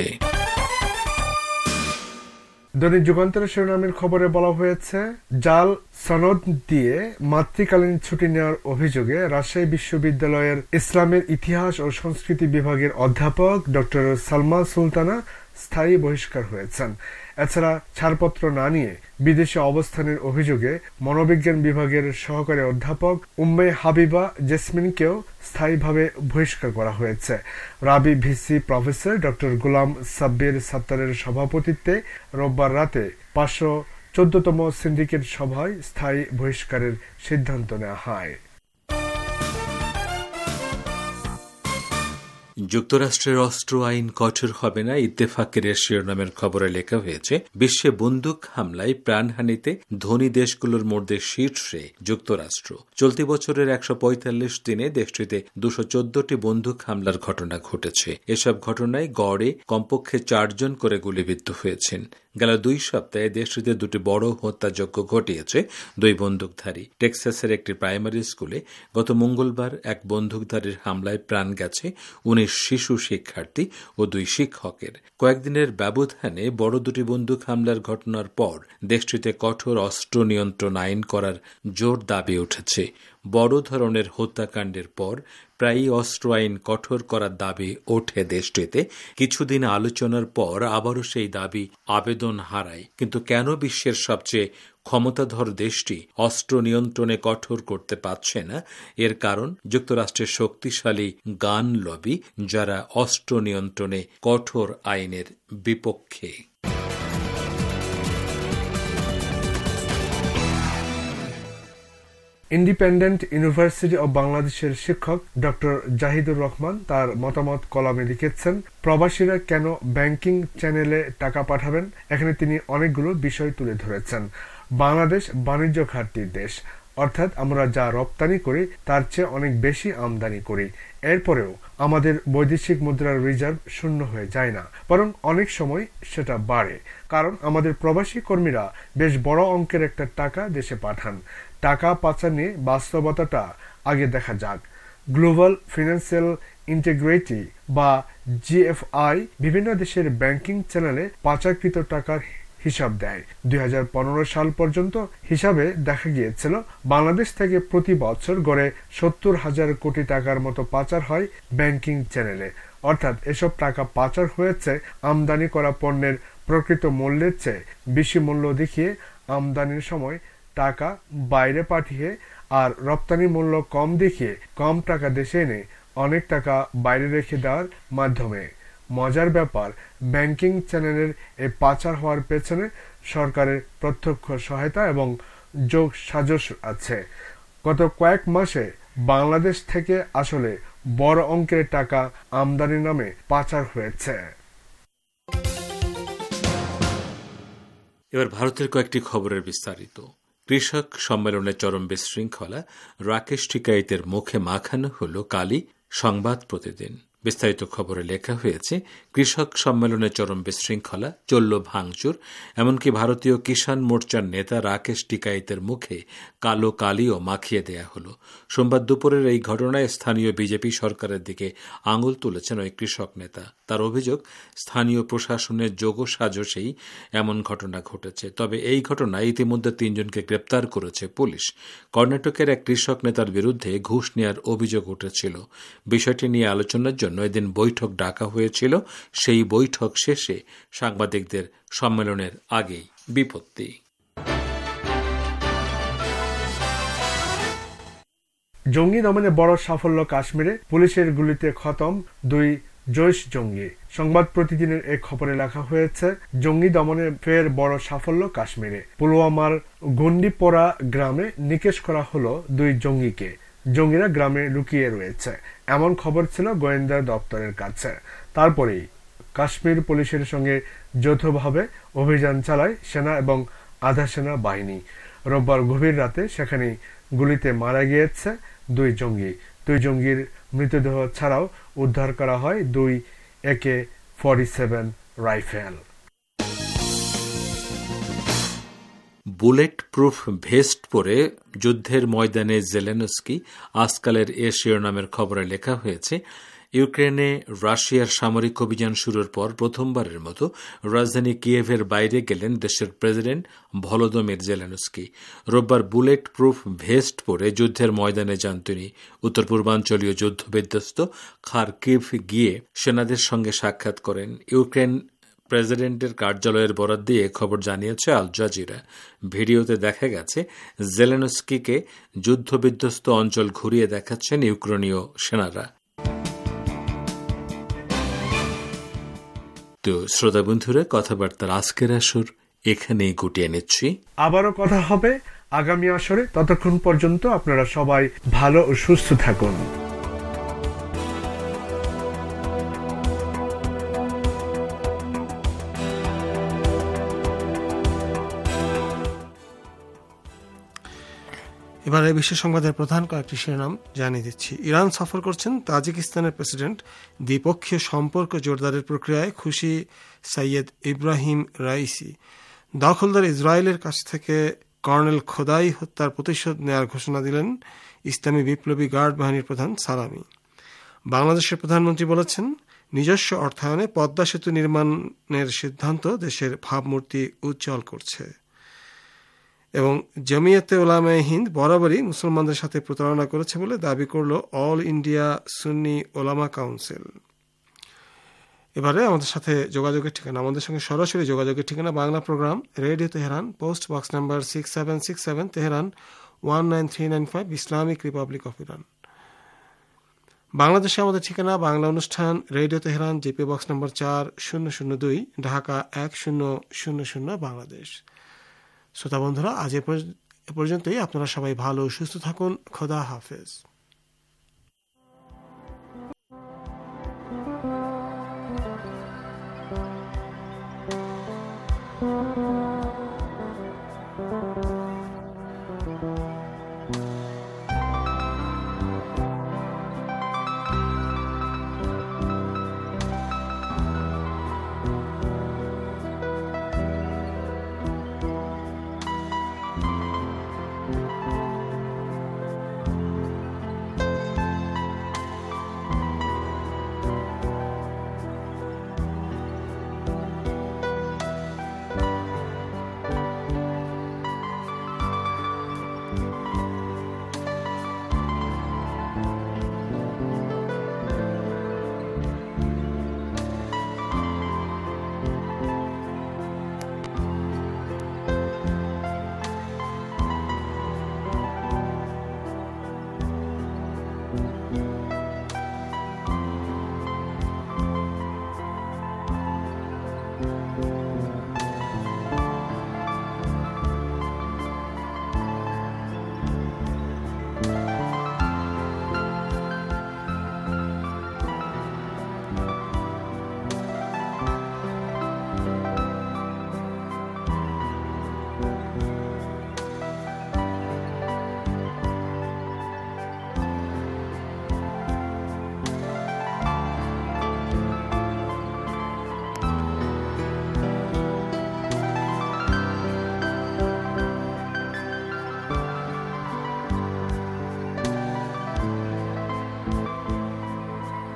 দৈনিক যুগান্তরের শিরোনামের খবরে বলা হয়েছে, জাল সনদ দিয়ে মাতৃকালীন ছুটি নেওয়ার অভিযোগে রাজশাহী বিশ্ববিদ্যালয়ের ইসলামের ইতিহাস ও সংস্কৃতি বিভাগের অধ্যাপক ডক্টর সালমা সুলতানা স্থায়ী বহিষ্কার হয়েছেন। এছাড়া ছাড়পত্র না নিয়ে বিদেশে অবস্থানের অভিযোগে মনোবিজ্ঞান বিভাগের সহকারী অধ্যাপক উম্মে হাবিবা জেসমিনকেও স্থায়ীভাবে বহিষ্কার করা হয়েছে। রাবি VC professor doctor Golam Sabbir সাত্তারের সভাপতিত্বে রোববার রাতে পাঁচশো চোদ্দতম সিন্ডিকেট সভায় স্থায়ী বহিষ্কারের সিদ্ধান্ত নেওয়া হয়। যুক্তরাষ্ট্রের অস্ত্র আইন কঠোর হবে না, ইত্তেফাকের শিরোনামের খবরে লেখা হয়েছে, বিশ্বে বন্দুক হামলায় প্রাণহানিতে ধনী দেশগুলোর মধ্যে শীর্ষে যুক্তরাষ্ট্র। চলতি বছরের একশো পঁয়তাল্লিশ দিনে দেশটিতে দুশো চোদ্দটি বন্দুক হামলার ঘটনা ঘটেছে। এসব ঘটনায় গড়ে কমপক্ষে চারজন করে গুলিবিদ্ধ হয়েছেন। গেল দুই সপ্তাহে দেশটিতে দুটি বড় হত্যাযজ্ঞ ঘটিয়েছে দুই বন্দুকধারী। টেক্সাসের একটি প্রাইমারি স্কুলে গত মঙ্গলবার এক বন্দুকধারীর হামলায় প্রাণ গেছে উনিশ শিশু শিক্ষার্থী ও দুই শিক্ষকের। কয়েকদিনের ব্যবধানে বড় দুটি বন্দুক হামলার ঘটনার পর দেশটিতে কঠোর অস্ত্র নিয়ন্ত্রণ আইন করার জোর দাবি উঠেছে। বড় ধরনের হত্যাকাণ্ডের পর প্রায়ই অস্ত্র আইন কঠোর করার দাবি ওঠে দেশটিতে। কিছুদিন আলোচনার পর আবারও সেই দাবি আবেদন হারায়। কিন্তু কেন বিশ্বের সবচেয়ে ক্ষমতাধর দেশটি অস্ত্র নিয়ন্ত্রণে কঠোর করতে পারছে না? এর কারণ যুক্তরাষ্ট্রের শক্তিশালী গান লবি, যারা অস্ত্র নিয়ন্ত্রণে কঠোর আইনের বিপক্ষে। ইন্ডিপেন্ডেন্ট ইউনিভার্সিটি অব বাংলাদেশের শিক্ষক ডক্টর জাহিদুর রহমান তার মতামত কলামে লিখেছেন, প্রবাসীরা কেন ব্যাংকিং চ্যানেলে টাকা পাঠাবেন। এখানে তিনি অনেকগুলো বিষয় তুলে ধরেছেন। বাংলাদেশ বাণিজ্য ঘাটতির দেশ, অর্থাৎ আমরা যা রপ্তানি করি তার চেয়ে অনেক বেশি আমদানি করি। এরপরেও আমাদের বৈদেশিক মুদ্রার রিজার্ভ শূন্য হয়ে যায় না, বরং অনেক সময় সেটা বাড়ে, কারণ আমাদের প্রবাসী কর্মীরা বেশ বড় অঙ্কের একটা টাকা দেশে পাঠান। টাকা পাচার নিয়ে বাস্তবতাটা আগে দেখা যাক। গ্লোবাল ফিনান্সিয়াল ইন্টিগ্রিটি বা জিএফআই বিভিন্ন দেশের ব্যাংকিং চ্যানেলে পাচারকৃত টাকার হিসাব দেয়। দুই হাজার পনেরো সাল পর্যন্ত হিসাবে দেখা গিয়েছিল বাংলাদেশ থেকে প্রতি বছর গড়ে সত্তর হাজার কোটি টাকার মতো পাচার হয় ব্যাংকিং চ্যানেলে। অর্থাৎ এসব টাকা পাচার হয়েছে আমদানি করা পণ্যের প্রকৃত মূল্যের চেয়ে বেশি মূল্য দেখিয়ে আমদানির সময় টাকা বাইরে পাঠিয়ে, আর রপ্তানি মূল্য কম দেখিয়ে কম টাকা দেশে এনে অনেক টাকা বাইরে রেখে দেওয়ার মাধ্যমে। মজার ব্যাপার, ব্যাংকিং চ্যানেলের এই পাচার হওয়ার পেছনে সরকারের প্রত্যক্ষ সহায়তা এবং যোগ সাজস আছে। গত কয়েক মাসে বাংলাদেশ থেকে আসলে বড় অঙ্কের টাকা আমদানির নামে পাচার হয়েছে। এবার ভারতের কয়েকটি খবরের বিস্তারিত। কৃষক সম্মেলনের চরম বিশৃঙ্খলা, রাকেশ টিকাইতের মুখে মাখানো হল কালি। সংবাদ প্রতিদিন বিস্তারিত খবরে লেখা হয়েছে, কৃষক সম্মেলনের চরম বিশৃঙ্খলা, চলল ভাঙচুর, এমনকি ভারতীয় কিষাণ মোর্চার নেতা রাকেশ টিকাইতের মুখে কালো কালিও মাখিয়ে দেয়া হল। সোমবার দুপুরের এই ঘটনায় স্থানীয় বিজেপি সরকারের দিকে আঙুল তুলেছেন ওই কৃষক নেতা। তার অভিযোগ, স্থানীয় প্রশাসনের যোগ সাজসেই এমন ঘটনা ঘটেছে। তবে এই ঘটনায় ইতিমধ্যে তিনজনকে গ্রেপ্তার করেছে পুলিশ। কর্ণাটকের এক কৃষক নেতার বিরুদ্ধে ঘুষ নেওয়ার অভিযোগ উঠেছিল। বিষয়টি নিয়ে আলোচনার জন্য এদিন বৈঠক ডাকা হয়েছিল। সেই বৈঠক শেষে সাংবাদিকদের সম্মেলনের আগেই বিপত্তি। জঙ্গি দমনে বড় সাফল্য কাশ্মীরে, পুলিশের গুলিতে খতম দুই জৈশ জঙ্গি। সংবাদ প্রতিদিনের এক খবরে লেখা হয়েছে, জঙ্গি দমনে ফের বড় সাফল্য কাশ্মীরে। পুলওয়ামার গন্ডিপোরা গ্রামে নিকেশ করা হলো দুই জঙ্গিকে। জঙ্গিরা গ্রামে লুকিয়ে রয়েছে এমন খবর ছিল গোয়েন্দা দপ্তরের কাছে। তারপরেই কাশ্মীর পুলিশের সঙ্গে যৌথভাবে অভিযান চালায় সেনা এবং আধা সেনা বাহিনী। রোববার গভীর রাতে সেখানে গুলিতে মারা গিয়েছে দুই জঙ্গি। দুই জঙ্গির মৃতদেহ ছাড়াও উদ্ধার করা হয় দুই AK forty seven rifle. Bullet proof vest পরে যুদ্ধের ময়দানে জেলেনস্কি, আজকালের এ শিরোনামের খবরে লেখা হয়েছে, ইউক্রেনে রাশিয়ার সামরিক অভিযান শুরুর পর প্রথমবারের মতো রাজধানী কিয়েভের বাইরে গেলেন দেশের প্রেসিডেন্ট ভলোদিমির জেলেনস্কি। রোববার বুলেট প্রুফ ভেস্ট পরে যুদ্ধের ময়দানে যান তিনি। উত্তর পূর্বাঞ্চলীয় যুদ্ধ বিধ্বস্ত খারকিভ গিয়ে সেনাদের সঙ্গে সাক্ষাৎ করেন। ইউক্রেন প্রেসিডেন্টের কার্যালয়ের বরাত দিয়ে খবর জানিয়েছে আল জাজিরা। ভিডিওতে দেখা গেছে জেলেনস্কিকে যুদ্ধবিধ্বস্ত অঞ্চল ঘুরিয়ে দেখাচ্ছেন ইউক্রেনীয় সেনারা। তো শ্রোতা বন্ধুরা, কথাবার্তার আজকের আসর এখানেই গুটিয়ে নিচ্ছি। আবারও কথা হবে আগামী আসরে। ততক্ষণ পর্যন্ত আপনারা সবাই ভালো ও সুস্থ থাকুন। এবারে বিশ্ব সংবাদের প্রধান কয়েকটি শিরোনাম জানিয়ে দিচ্ছি। ইরান সফর করছেন তাজিকিস্তানের প্রেসিডেন্ট। দ্বিপক্ষীয় সম্পর্ক জোরদারের প্রক্রিয়ায় খুশি সৈয়দ ইব্রাহিম রাইসি। দখলদার ইসরায়েলের কাছ থেকে কর্নেল খোদাই হত্যার প্রতিশোধ নেওয়ার ঘোষণা দিলেন ইসলামী বিপ্লবী গার্ড বাহিনীর প্রধান সালামি। বাংলাদেশের প্রধানমন্ত্রী বলেছেন, নিজস্ব অর্থায়নে পদ্মা সেতু নির্মাণের সিদ্ধান্ত দেশের ভাবমূর্তি উজ্জ্বল করছে। এবং জমিয়তে উলামায়ে হিন্দ বরাবরই মুসলমানদের সাথে প্রতারণা করেছে বলে দাবি করল অল ইন্ডিয়া সুন্নি ওলামা কাউন্সিল। এবারে আমাদের সাথে যোগাযোগের ঠিকানা, আমাদের সঙ্গে সরাসরি যোগাযোগের ঠিকানা Bangla programme radio Tehran, post box number six seven six seven Tehran one nine three nine five, Islamic Republic of Iran. বাংলাদেশে আমাদের ঠিকানা বাংলা অনুষ্ঠান radio Tehran, GP box number চার শূন্য শূন্য দুই, ঢাকা এক শূন্য শূন্য শূন্য, বাংলাদেশ। শ্রোতা বন্ধুরা, আজ এ পর্যন্তই। আপনারা সবাই ভালো সুস্থ থাকুন। খোদা হাফেজ।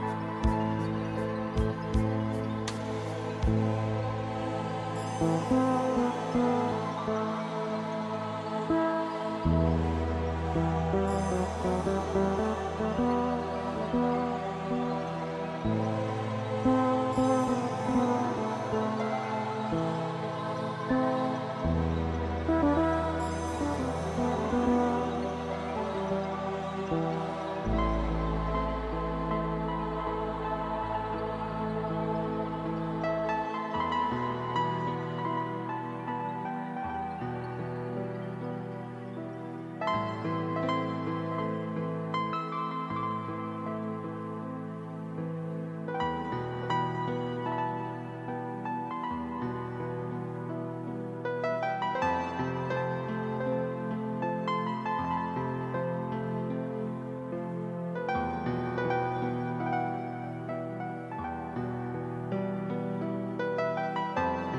Thank you.